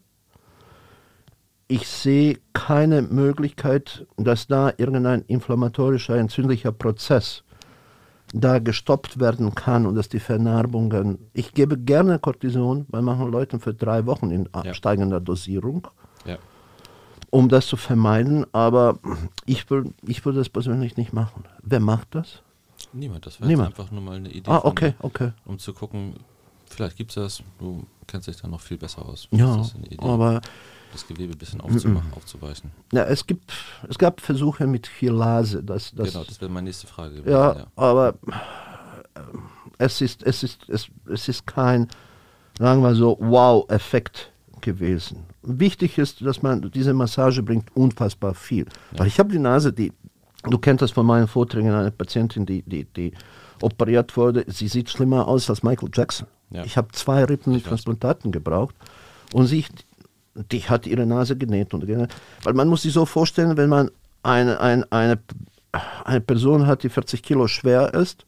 ich sehe keine Möglichkeit, dass da irgendein inflammatorischer, entzündlicher Prozess da gestoppt werden kann und dass die Vernarbungen, ich gebe gerne Cortison bei manchen Leuten für drei Wochen in ja. steigender Dosierung, ja. um das zu vermeiden, aber ich, will, ich würde das persönlich nicht machen. Wer macht das? Niemand, das war jetzt einfach nur mal eine Idee, ah, okay, mir, okay. um zu gucken, vielleicht gibt es das, du kennst dich da noch viel besser aus. Ja, das ist eine Idee, aber das Gewebe ein bisschen aufzumachen, mm-mm. aufzuweichen. Ja, es gibt, es gab Versuche mit Filase. Das, das, genau, das wäre meine nächste Frage gewesen. Ja, ja. aber äh, es ist, es ist, es, es ist kein, sagen wir so, Wow-Effekt gewesen. Wichtig ist, dass man, diese Massage bringt unfassbar viel. Ja. Weil ich habe die Nase, die, du kennst das von meinen Vorträgen, eine Patientin, die, die, die operiert wurde, sie sieht schlimmer aus als Michael Jackson. Ja. Ich habe zwei Rippentransplantaten gebraucht und sie die hat ihre Nase genäht. Und genäht. Weil man muss sich so vorstellen, wenn man eine, eine, eine, eine Person hat, die vierzig Kilo schwer ist,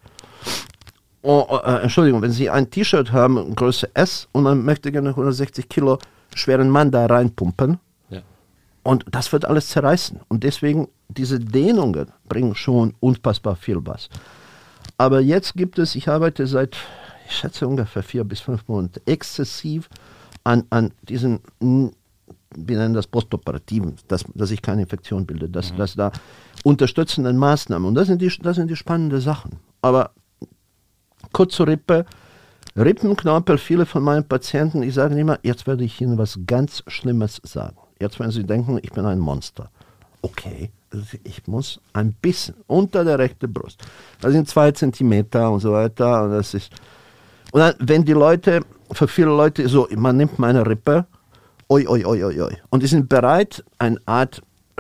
oh, äh, Entschuldigung, wenn sie ein T-Shirt haben, Größe S, und man möchte gerne hundertsechzig Kilo schweren Mann da reinpumpen, ja. und das wird alles zerreißen. Und deswegen, diese Dehnungen bringen schon unfassbar viel was. Aber jetzt gibt es, ich arbeite seit, ich schätze ungefähr vier bis fünf Monaten, exzessiv An, an diesen, wir nennen das Postoperativen, dass, dass ich keine Infektion bilde, dass, mhm. dass da unterstützenden Maßnahmen, und das sind, die, das sind die spannenden Sachen. Aber kurz zur Rippe, Rippenknorpel, viele von meinen Patienten, ich sage immer, jetzt werde ich Ihnen was ganz Schlimmes sagen. Jetzt werden Sie denken, ich bin ein Monster. Okay, ich muss ein bisschen unter der rechten Brust. Das sind zwei Zentimeter und so weiter. Und das ist, und dann, wenn die Leute, für viele Leute so, man nimmt meine Rippe, oi, oi, oi, oi, oi. Und die sind bereit, eine Art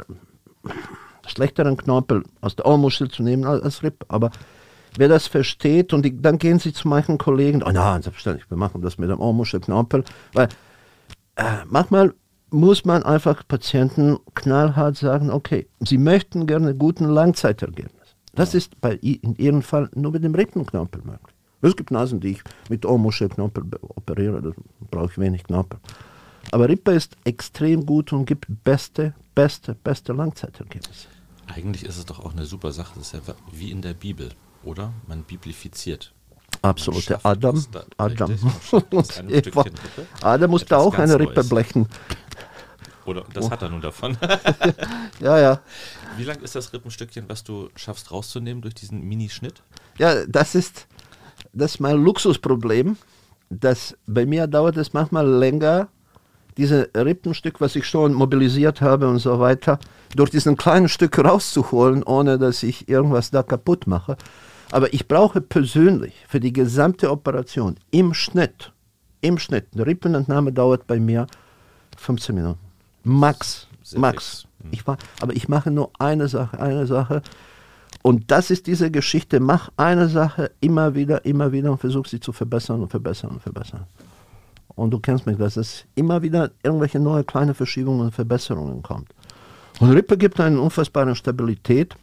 schlechteren Knorpel aus der Ohrmuschel zu nehmen als, als Rippe. Aber wer das versteht, und die, dann gehen sie zu manchen Kollegen, oh nein, selbstverständlich, wir machen das mit dem Ohrmuschelknorpel. Weil äh, manchmal muss man einfach Patienten knallhart sagen, okay, sie möchten gerne einen guten Langzeitergebnis. Das ja. ist bei in ihrem Fall nur mit dem Rippenknorpel möglich. Es gibt Nasen, die ich mit Ohrmuschelknorpel operiere, da brauche ich wenig Knorpel. Aber Rippe ist extrem gut und gibt beste beste, beste Langzeitergebnis. Eigentlich ist es doch auch eine super Sache. Das ist ja wie in der Bibel, oder? Man biblifiziert. Absolut. Der Adam, da, Adam. Richtig, Eva, Adam musste auch eine Rippe Neues. blechen. Oder das oh. hat er nun davon. Ja, ja. Wie lang ist das Rippenstückchen, was du schaffst rauszunehmen durch diesen Minischnitt? Ja, das ist, das ist mein Luxusproblem. Das, bei mir dauert es manchmal länger, dieses Rippenstück, was ich schon mobilisiert habe und so weiter, durch diesen kleinen Stück rauszuholen, ohne dass ich irgendwas da kaputt mache. Aber ich brauche persönlich für die gesamte Operation im Schnitt, im Schnitt, eine Rippenentnahme dauert bei mir fünfzehn Minuten. Max, Sehr Max. Mhm. Ich war, aber ich mache nur eine Sache, eine Sache. Und das ist diese Geschichte, mach eine Sache immer wieder, immer wieder und versuch sie zu verbessern und verbessern und verbessern. Und du kennst mich, dass es immer wieder irgendwelche neue kleine Verschiebungen und Verbesserungen kommt. Und Rippe gibt eine unfassbare Stabilität.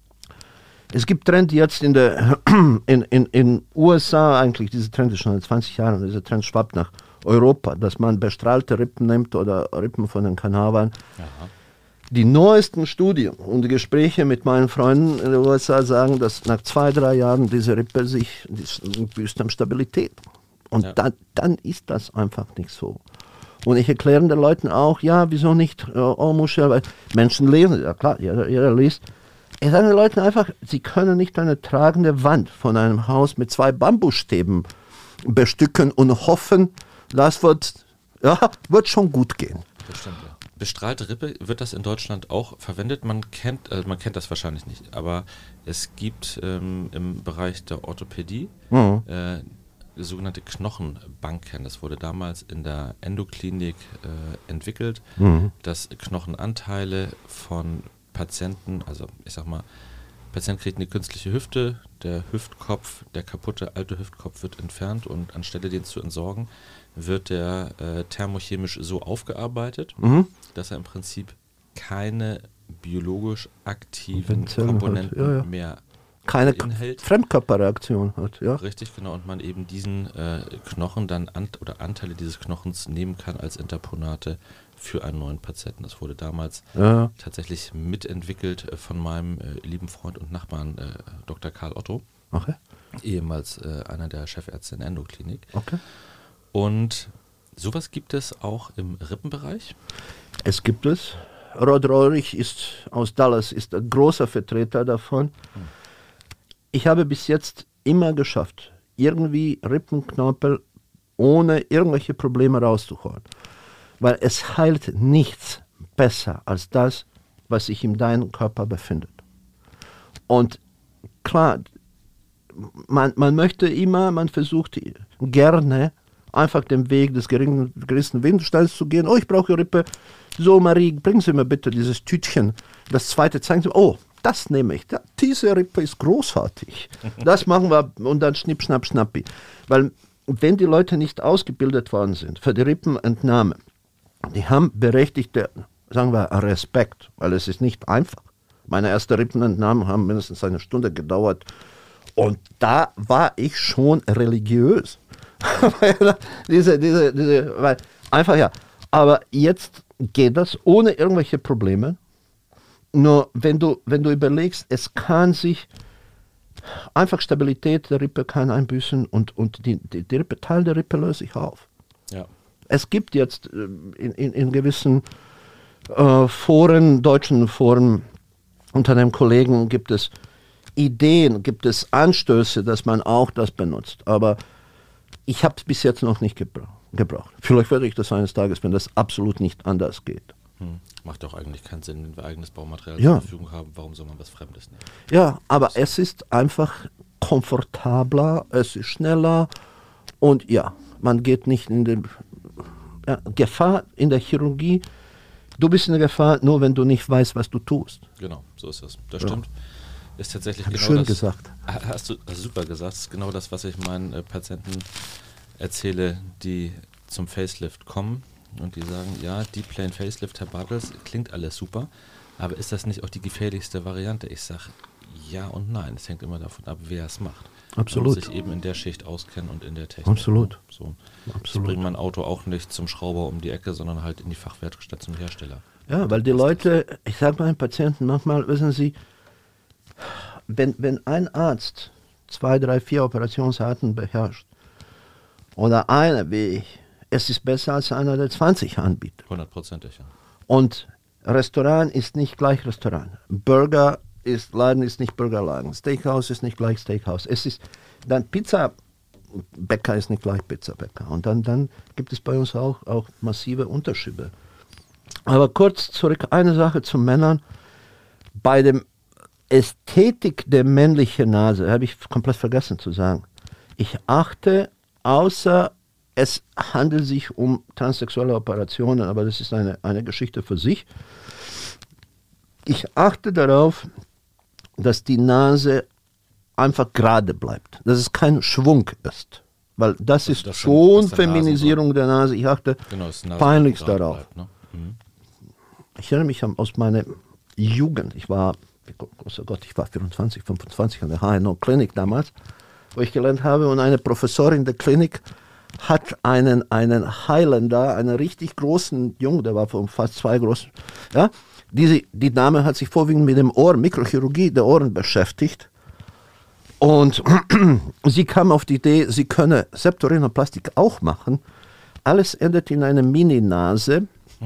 Es gibt Trend jetzt in der in, in, in U S A eigentlich, diese Trend ist schon seit zwanzig Jahren, dieser Trend schwappt nach Europa, dass man bestrahlte Rippen nimmt oder Rippen von den Kanawern. Aha. Die neuesten Studien und die Gespräche mit meinen Freunden in den U S A sagen, dass nach zwei, drei Jahren diese Rippe sich büßt an Stabilität. Und ja. dann, dann ist das einfach nicht so. Und ich erkläre den Leuten auch, ja, wieso nicht, oh Muschel, weil Menschen lesen, ja klar, jeder, jeder liest. Ich sage den Leuten einfach, sie können nicht eine tragende Wand von einem Haus mit zwei Bambusstäben bestücken und hoffen, das wird, ja, wird schon gut gehen. Bestimmt, ja. Bestrahlte Rippe, wird das in Deutschland auch verwendet? Man kennt, also man kennt das wahrscheinlich nicht, aber es gibt ähm, im Bereich der Orthopädie mhm. äh, sogenannte Knochenbanken. Das wurde damals in der Endoklinik äh, entwickelt, mhm. dass Knochenanteile von Patienten, also ich sag mal, Patient kriegt eine künstliche Hüfte, der Hüftkopf, der kaputte alte Hüftkopf wird entfernt und anstelle den zu entsorgen, wird der äh, thermochemisch so aufgearbeitet, mhm. dass er im Prinzip keine biologisch aktiven Komponenten hat, ja, ja. mehr keine Inhalt. Fremdkörperreaktion hat, ja. Richtig, genau, und man eben diesen äh, Knochen dann an, oder Anteile dieses Knochens nehmen kann als Interponate für einen neuen Patienten. Das wurde damals ja. tatsächlich mitentwickelt äh, von meinem äh, lieben Freund und Nachbarn äh, Doktor Karl Otto, okay. ehemals äh, einer der Chefärzte in der Endoklinik. Okay. Und sowas gibt es auch im Rippenbereich? Es gibt es. Rod Rohrich ist aus Dallas, ist ein großer Vertreter davon. Hm. Ich habe bis jetzt immer geschafft, irgendwie Rippenknorpel ohne irgendwelche Probleme rauszuholen. Weil es heilt nichts besser als das, was sich in deinem Körper befindet. Und klar, man, man möchte immer, man versucht gerne einfach den Weg des geringen, geringsten Widerstands zu gehen. Oh, ich brauche Rippe. So, Marie, bringen Sie mir bitte dieses Tütchen. Das zweite zeigen Sie mir, oh, das nehme ich. Diese Rippe ist großartig. Das machen wir und dann schnipp, schnapp, schnappi. Weil wenn die Leute nicht ausgebildet worden sind für die Rippenentnahme, die haben berechtigte, sagen wir, Respekt, weil es ist nicht einfach. Meine erste Rippenentnahme haben mindestens eine Stunde gedauert und da war ich schon religiös. diese, diese, diese, weil, einfach ja. Aber jetzt geht das ohne irgendwelche Probleme. Nur wenn du, wenn du überlegst, es kann sich einfach Stabilität der Rippe kann einbüßen und, und die, die, die Rippe, Teil der Rippe löst sich auf. Ja. Es gibt jetzt in, in, in gewissen äh, Foren, deutschen Foren, unter den Kollegen gibt es Ideen, gibt es Anstöße, dass man auch das benutzt. Aber ich habe es bis jetzt noch nicht gebra- gebraucht. Vielleicht werde ich das eines Tages, wenn das absolut nicht anders geht. Hm. Macht doch eigentlich keinen Sinn, wenn wir eigenes Baumaterial ja. zur Verfügung haben. Warum soll man was Fremdes nehmen? Ja, aber es ist einfach komfortabler, es ist schneller und ja, man geht nicht in die ja, Gefahr in der Chirurgie. Du bist in der Gefahr, nur wenn du nicht weißt, was du tust. Genau, so ist es. Das ja. stimmt. Ist tatsächlich Hab genau schön das. gesagt. Hast du hast super gesagt. Das ist genau das, was ich meinen äh, Patienten erzähle, die zum Facelift kommen und die sagen, ja, Deep Plane Facelift, Herr Bartels, klingt alles super, aber ist das nicht auch die gefährlichste Variante? Ich sage, ja und nein. Es hängt immer davon ab, wer es macht. Absolut. Man muss sich eben in der Schicht auskennen und in der Technik. Absolut. So. Absolut. Ich bringe mein Auto auch nicht zum Schrauber um die Ecke, sondern halt in die Fachwerkstatt zum Hersteller. Ja, weil die Leute, ich sage meinen Patienten manchmal, wissen Sie, wenn, wenn ein Arzt zwei, drei, vier Operationsarten beherrscht oder einer wie ich, es ist besser als einer, der zwanzig anbietet. Hundertprozentig, ja. Und Restaurant ist nicht gleich Restaurant. Burger ist Laden ist nicht Burgerladen. Steakhouse ist nicht gleich Steakhouse. Es ist dann Pizzabäcker ist nicht gleich Pizzabäcker. Und dann, dann gibt es bei uns auch, auch massive Unterschiede. Aber kurz zurück, eine Sache zu Männern. Bei dem Ästhetik der männlichen Nase habe ich komplett vergessen zu sagen. Ich achte, außer es handelt sich um transsexuelle Operationen, aber das ist eine, eine Geschichte für sich. Ich achte darauf, dass die Nase einfach gerade bleibt, dass es kein Schwung ist. Weil das ist das schon der Feminisierung der Nase. Ich achte genau, peinlichst darauf. Bleibt, ne? Mhm. Ich erinnere mich aus meiner Jugend, ich war, oh Gott, ich war vierundzwanzig, fünfundzwanzig an der H N O-Klinik damals, wo ich gelernt habe, und eine Professorin der Klinik hat einen, einen Highlander, einen richtig großen Jungen, der war von fast zwei groß, ja, diese, die Dame hat sich vorwiegend mit dem Ohr, Mikrochirurgie der Ohren beschäftigt, und sie kam auf die Idee, sie könne Septorinoplastik auch machen. Alles endet in einer Mini-Nase.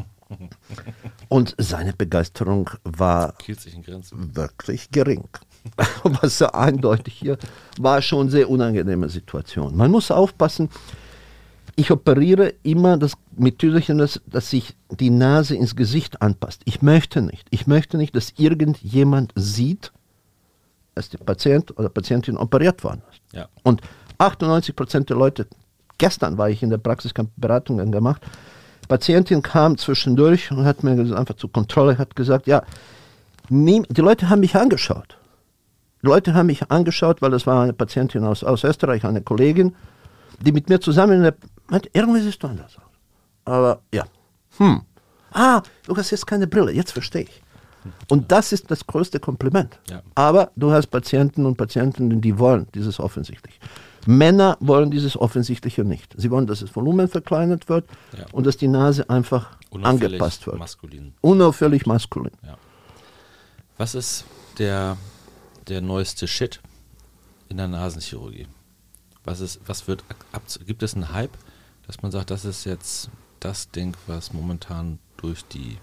Und seine Begeisterung war wirklich gering. Was so eindeutig hier war, schon eine sehr unangenehme Situation. Man muss aufpassen, ich operiere immer das mit Tüdelchen, dass, dass sich die Nase ins Gesicht anpasst. Ich möchte nicht. Ich möchte nicht, dass irgendjemand sieht, dass der Patient oder Patientin operiert worden ist. Ja. Und achtundneunzig Prozent der Leute, gestern war ich in der Praxis, habe Beratungen gemacht, Patientin kam zwischendurch und hat mir einfach zur Kontrolle hat gesagt, ja, nie, die Leute haben mich angeschaut. Die Leute haben mich angeschaut, weil das war eine Patientin aus, aus Österreich, eine Kollegin, die mit mir zusammen in der, meinte, irgendwie siehst du anders aus. Aber ja, hm. Ah, du hast jetzt keine Brille, jetzt verstehe ich. Und das ist das größte Kompliment. Ja. Aber du hast Patienten und Patientinnen, die wollen dieses offensichtlich. Männer wollen dieses Offensichtliche nicht. Sie wollen, dass das Volumen verkleinert wird, ja, und dass die Nase einfach angepasst wird. Maskulin. Unauffällig maskulin. Ja. Was ist der, der neueste Shit in der Nasenchirurgie? Was ist, was wird ab, gibt es einen Hype, dass man sagt, das ist jetzt das Ding, was momentan durch die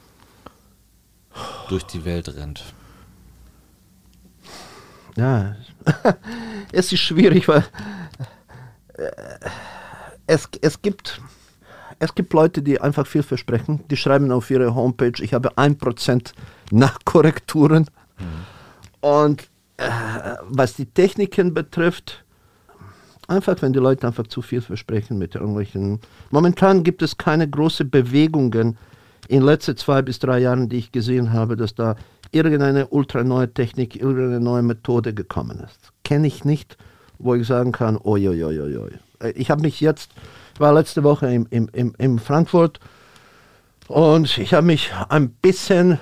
durch die Welt rennt? Ja, es ist schwierig, weil äh, es, es, gibt, es gibt Leute, die einfach viel versprechen. Die schreiben auf ihre Homepage, ich habe ein Prozent Nachkorrekturen. Mhm. Und äh, was die Techniken betrifft, einfach, wenn die Leute einfach zu viel versprechen mit irgendwelchen... Momentan gibt es keine großen Bewegungen in den letzten zwei bis drei Jahren, die ich gesehen habe, dass da irgendeine ultra neue Technik, irgendeine neue Methode gekommen ist. Kenne ich nicht, wo ich sagen kann, oi, oi, oi, oi. Ich habe mich jetzt, war letzte Woche in, in, in, in Frankfurt und ich habe mich ein bisschen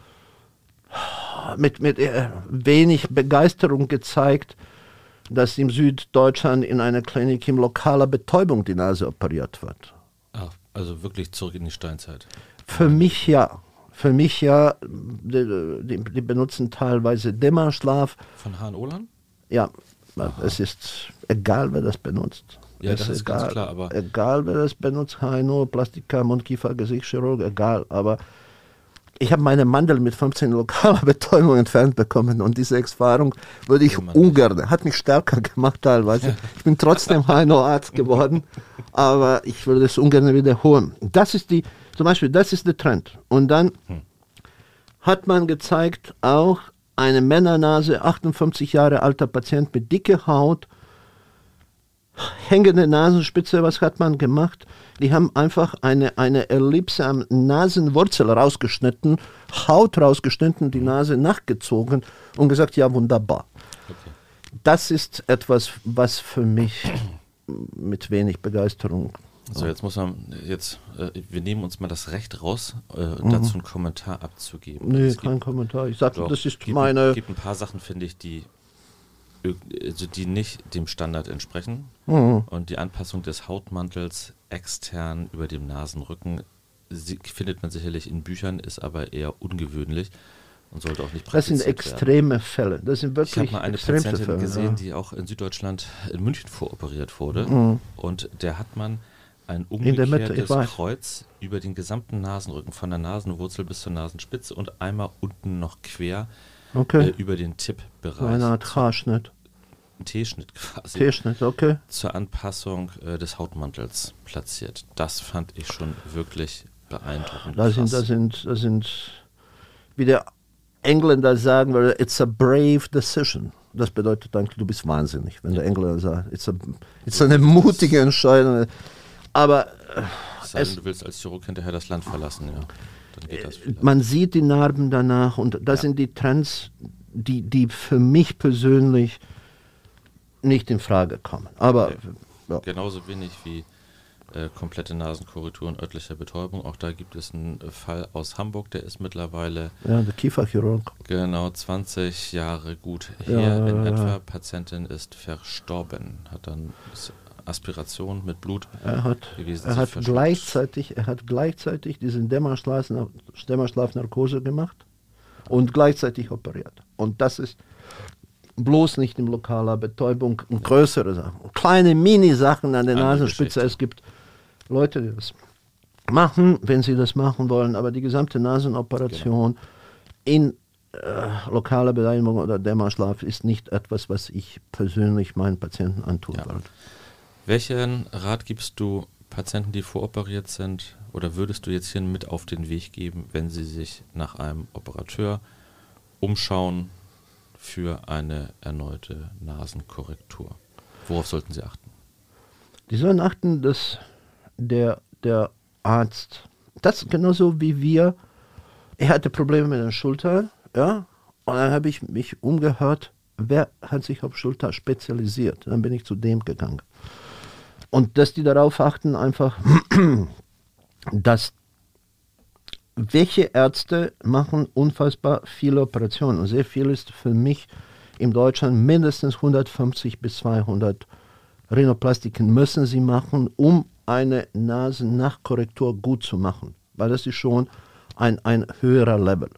mit, mit äh, wenig Begeisterung gezeigt, dass im Süddeutschland in einer Klinik in lokaler Betäubung die Nase operiert wird. Ach, also wirklich zurück in die Steinzeit. Für mich ja. Für mich ja, die, die, die benutzen teilweise Dämmerschlaf. Von Hahn-Ohlan? Ja, aha, es ist egal, wer das benutzt. Ja, es das ist egal, ganz klar, aber... Egal, wer das benutzt, H N O, Plastika, Mundkiefer, Gesichtschirurg, egal, aber ich habe meine Mandel mit fünfzehn lokaler Betäubung entfernt bekommen und diese Erfahrung würde ich ja, ungern, hat mich stärker gemacht teilweise. Ja. Ich bin trotzdem H N O-Arzt geworden, aber ich würde es ungern wiederholen. Das ist die, zum Beispiel, das ist der Trend. Und dann hm. hat man gezeigt, auch eine Männernase, achtundfünfzig Jahre alter Patient mit dicker Haut, hängende Nasenspitze, was hat man gemacht? Die haben einfach eine, eine Ellipse am Nasenwurzel rausgeschnitten, Haut rausgeschnitten, die Nase nachgezogen und gesagt, ja, wunderbar. Okay. Das ist etwas, was für mich mit wenig Begeisterung... Also jetzt muss man, jetzt, äh, wir nehmen uns mal das Recht raus, äh, mhm. dazu einen Kommentar abzugeben. Nee, es kein gibt, Kommentar. Ich sage, das ist gibt, meine... Es gibt ein paar Sachen, finde ich, die, also die nicht dem Standard entsprechen. Mhm. Und die Anpassung des Hautmantels extern über dem Nasenrücken sie, findet man sicherlich in Büchern, ist aber eher ungewöhnlich und sollte auch nicht Das sind praktiziert extreme werden. Fälle. Das sind wirklich Ich habe mal eine extremste Patientin Fälle, gesehen, ja. die auch in Süddeutschland in München voroperiert wurde. Mhm. Und der hat man ein In der Mitte, ich umgekehrtes weiß. Kreuz über den gesamten Nasenrücken, von der Nasenwurzel bis zur Nasenspitze und einmal unten noch quer Okay. äh, über den Tippbereich. Eine Art Haarschnitt. Ein T-Schnitt quasi. T-Schnitt, okay. Zur Anpassung äh, des Hautmantels platziert. Das fand ich schon wirklich beeindruckend. Da sind, da sind, da sind, wie der Engländer sagen würde, it's a brave decision. Das bedeutet eigentlich, du bist wahnsinnig, wenn der Engländer sagt, it's, a, it's eine mutige Entscheidung. Aber äh, Es sei denn, es, du willst als Chirurg hinterher das Land verlassen, ja. Dann geht das vielleicht. man sieht die Narben danach und das Ja. sind die Trends, die, die für mich persönlich nicht in Frage kommen. Aber Okay. ja. Genauso wenig wie äh, komplette Nasenkorrektur und örtlicher Betäubung. Auch da gibt es einen äh, Fall aus Hamburg, der ist mittlerweile Ja, der Kieferchirurg. genau zwanzig Jahre gut Ja, her in ja, etwa. ja. Patientin ist verstorben, hat dann Aspiration mit Blut Er hat, gewesen. er sie hat verschluckt. gleichzeitig, er hat gleichzeitig diesen Dämmerschlaf, Dämmerschlafnarkose gemacht und gleichzeitig operiert. Und das ist bloß nicht im lokaler Betäubung, größere Sachen. Kleine Mini-Sachen an der Andere Nasenspitze. Geschichte. Es gibt Leute, die das machen, wenn sie das machen wollen, aber die gesamte Nasenoperation in äh, lokaler Betäubung oder Dämmerschlaf ist nicht etwas, was ich persönlich meinen Patienten antun Ja. würde. Welchen Rat gibst du Patienten, die voroperiert sind, oder würdest du jetzt hier mit auf den Weg geben, wenn sie sich nach einem Operateur umschauen für eine erneute Nasenkorrektur? Worauf sollten sie achten? Die sollen achten, dass der, der Arzt, das genauso wie wir, er hatte Probleme mit den Schultern, ja, und dann habe ich mich umgehört, wer hat sich auf Schulter spezialisiert. Dann bin ich zu dem gegangen. Und dass die darauf achten, einfach, dass welche Ärzte machen unfassbar viele Operationen. Und sehr viel ist für mich in Deutschland mindestens hundertfünfzig bis zweihundert Rhinoplastiken müssen sie machen, um eine Nasennachkorrektur gut zu machen. Weil das ist schon ein, ein höherer Level.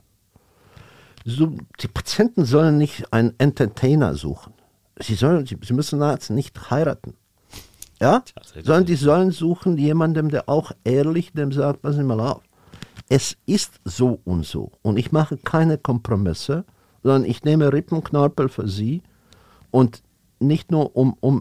So, die Patienten sollen nicht einen Entertainer suchen. Sie, sollen, sie, sie müssen einen Arzt nicht heiraten. Ja? Sondern die sollen suchen jemanden, der auch ehrlich dem sagt, passen Sie mal auf. Es ist so und so. Und ich mache keine Kompromisse, sondern ich nehme Rippenknorpel für Sie und nicht nur um, um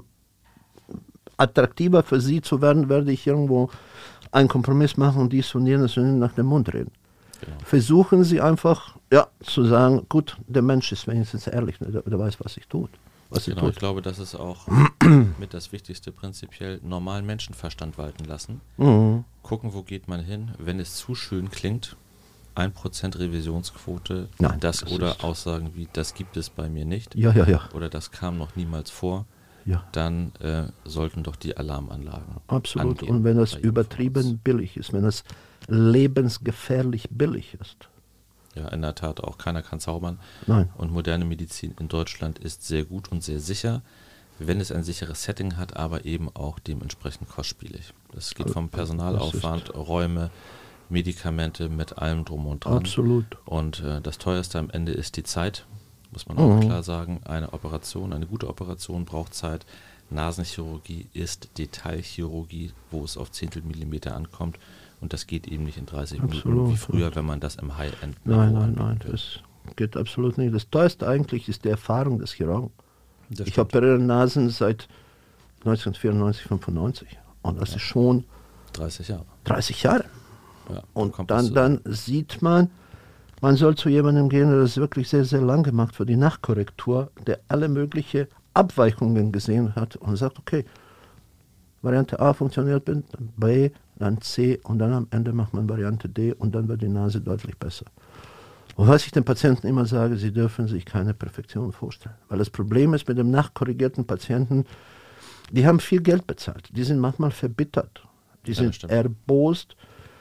attraktiver für Sie zu werden, werde ich irgendwo einen Kompromiss machen und dies und jenes und nach dem Mund reden. Genau. Versuchen Sie einfach, ja, zu sagen, gut, der Mensch ist wenigstens ehrlich, der, der weiß, was ich tut. Was Genau, tut. ich glaube, das ist auch mit das Wichtigste, prinzipiell normalen Menschenverstand walten lassen. Mhm. Gucken, wo geht man hin. Wenn es zu schön klingt, ein Prozent Revisionsquote, Nein, das, das oder ist- Aussagen wie, das gibt es bei mir nicht, Ja, ja, ja. oder das kam noch niemals vor, Ja, dann äh, sollten doch die Alarmanlagen absolut. angehen Und wenn das bei jedem von uns. übertrieben billig ist, wenn das lebensgefährlich billig ist. Ja, in der Tat auch. Keiner kann zaubern. Nein. Und moderne Medizin in Deutschland ist sehr gut und sehr sicher, wenn es ein sicheres Setting hat, aber eben auch dementsprechend kostspielig. Das geht vom Personalaufwand, Räume, Medikamente mit allem drum und dran. Absolut. Und äh, das teuerste am Ende ist die Zeit, muss man auch Mhm. klar sagen. Eine Operation, eine gute Operation braucht Zeit. Nasenchirurgie ist Detailchirurgie, wo es auf Zehntelmillimeter ankommt. Und das geht eben nicht in dreißig Minuten Absolut, wie früher, ja. wenn man das im High-End Nein, nein, nein, das geht absolut nicht. Das teuerste eigentlich ist die Erfahrung des Chirurgen. Ich operiere Nasen seit neunzehnhundertvierundneunzig, fünfundneunzig. Und das ist schon dreißig Jahre. dreißig Jahre. Ja, Und kommt dann, das, dann sieht man, man soll zu jemandem gehen, der das wirklich sehr, sehr lange macht für die Nachkorrektur, der alle möglichen Abweichungen gesehen hat und sagt, okay, Variante A funktioniert, dann B, dann C und dann am Ende macht man Variante D und dann wird die Nase deutlich besser. Und was ich den Patienten immer sage, sie dürfen sich keine Perfektion vorstellen. Weil das Problem ist mit dem nachkorrigierten Patienten, die haben viel Geld bezahlt, die sind manchmal verbittert, die Ja, das sind stimmt. erbost,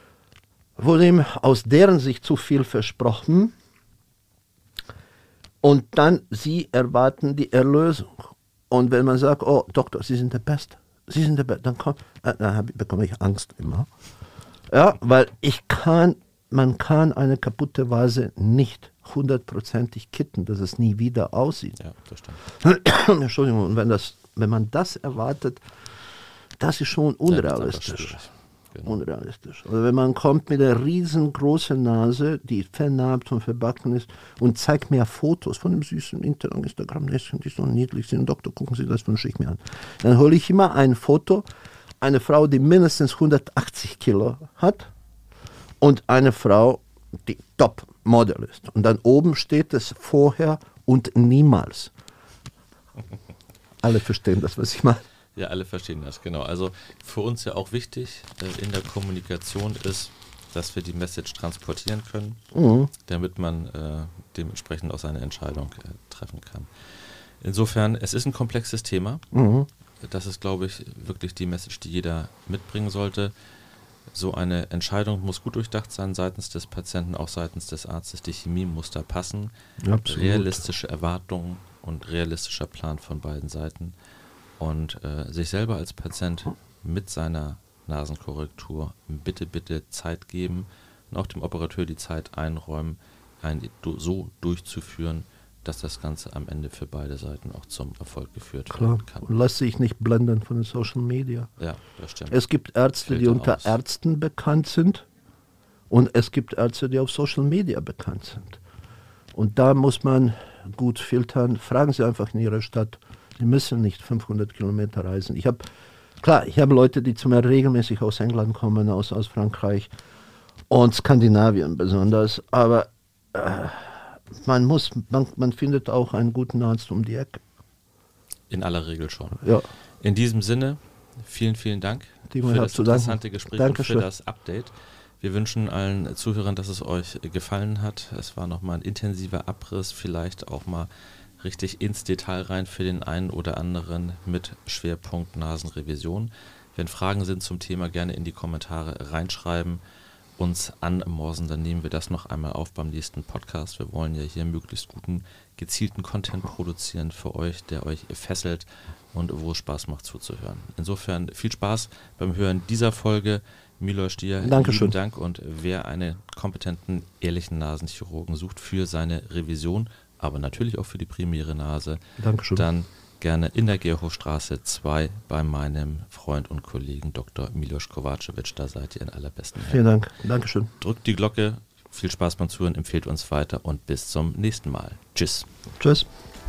wurde ihm aus deren Sicht zu viel versprochen und dann sie erwarten die Erlösung. Und wenn man sagt, oh Doktor, Sie sind der Beste, Sie sind der Beste, dann, kommt, äh, dann hab, bekomme ich Angst immer. Ja, weil ich kann, man kann eine kaputte Vase nicht hundertprozentig kitten, dass es nie wieder aussieht. Ja, das stimmt. Entschuldigung, und wenn, das, wenn man das erwartet, das ist schon unrealistisch. Ja, genau. Unrealistisch. Oder wenn man kommt mit einer riesengroßen Nase, die vernarbt und verbacken ist und zeigt mir Fotos von dem süßen Instagram-Näschen, die so niedlich sind. Doktor, gucken Sie, das wünsche ich mir an. Dann hole ich immer ein Foto, eine Frau, die mindestens hundertachtzig Kilo hat und eine Frau, die Top-Model ist. Und dann oben steht es vorher und niemals. Alle verstehen das, was ich meine. Ja, alle verstehen das, genau. Also für uns ja auch wichtig äh, in der Kommunikation ist, dass wir die Message transportieren können, mhm. damit man äh, dementsprechend auch seine Entscheidung äh, treffen kann. Insofern, es ist ein komplexes Thema. Mhm. Das ist, glaube ich, wirklich die Message, die jeder mitbringen sollte. So eine Entscheidung muss gut durchdacht sein, seitens des Patienten, auch seitens des Arztes. Die Chemie muss da passen. Absolut. Realistische Erwartungen und realistischer Plan von beiden Seiten. Und äh, sich selber als Patient mit seiner Nasenkorrektur bitte, bitte Zeit geben und auch dem Operateur die Zeit einräumen, ein so durchzuführen, dass das Ganze am Ende für beide Seiten auch zum Erfolg geführt Klar. werden kann. Und lass dich nicht blenden von den Social Media. Ja, das stimmt. Es gibt Ärzte, Filter die unter aus. Ärzten bekannt sind und es gibt Ärzte, die auf Social Media bekannt sind. Und da muss man gut filtern. Fragen Sie einfach in Ihrer Stadt. Sie müssen nicht fünfhundert Kilometer reisen. Ich habe, klar, ich habe Leute, die zu mir regelmäßig aus England kommen, aus, aus Frankreich und Skandinavien besonders, aber äh, man muss, man, man findet auch einen guten Arzt um die Ecke. In aller Regel schon. Ja. In diesem Sinne, vielen, vielen Dank Die für das interessante danken. Gespräch Dankeschön. und für das Update. Wir wünschen allen Zuhörern, dass es euch gefallen hat. Es war nochmal ein intensiver Abriss, vielleicht auch mal richtig ins Detail rein für den einen oder anderen mit Schwerpunkt Nasenrevision. Wenn Fragen sind zum Thema, gerne in die Kommentare reinschreiben, uns anmorsen, dann nehmen wir das noch einmal auf beim nächsten Podcast. Wir wollen ja hier möglichst guten, gezielten Content produzieren für euch, der euch fesselt und wo es Spaß macht zuzuhören. Insofern viel Spaß beim Hören dieser Folge. Miloš, dir lieben Dank, und wer einen kompetenten, ehrlichen Nasenchirurgen sucht für seine Revision, aber natürlich auch für die primäre Nase, Dankeschön. Dann gerne in der Gerhochstraße zwei bei meinem Freund und Kollegen Doktor Miloš Kovačević. Da seid ihr in allerbesten Händen. Vielen Dank. Dankeschön. Drückt die Glocke, viel Spaß beim Zuhören, empfehlt uns weiter und bis zum nächsten Mal. Tschüss. Tschüss.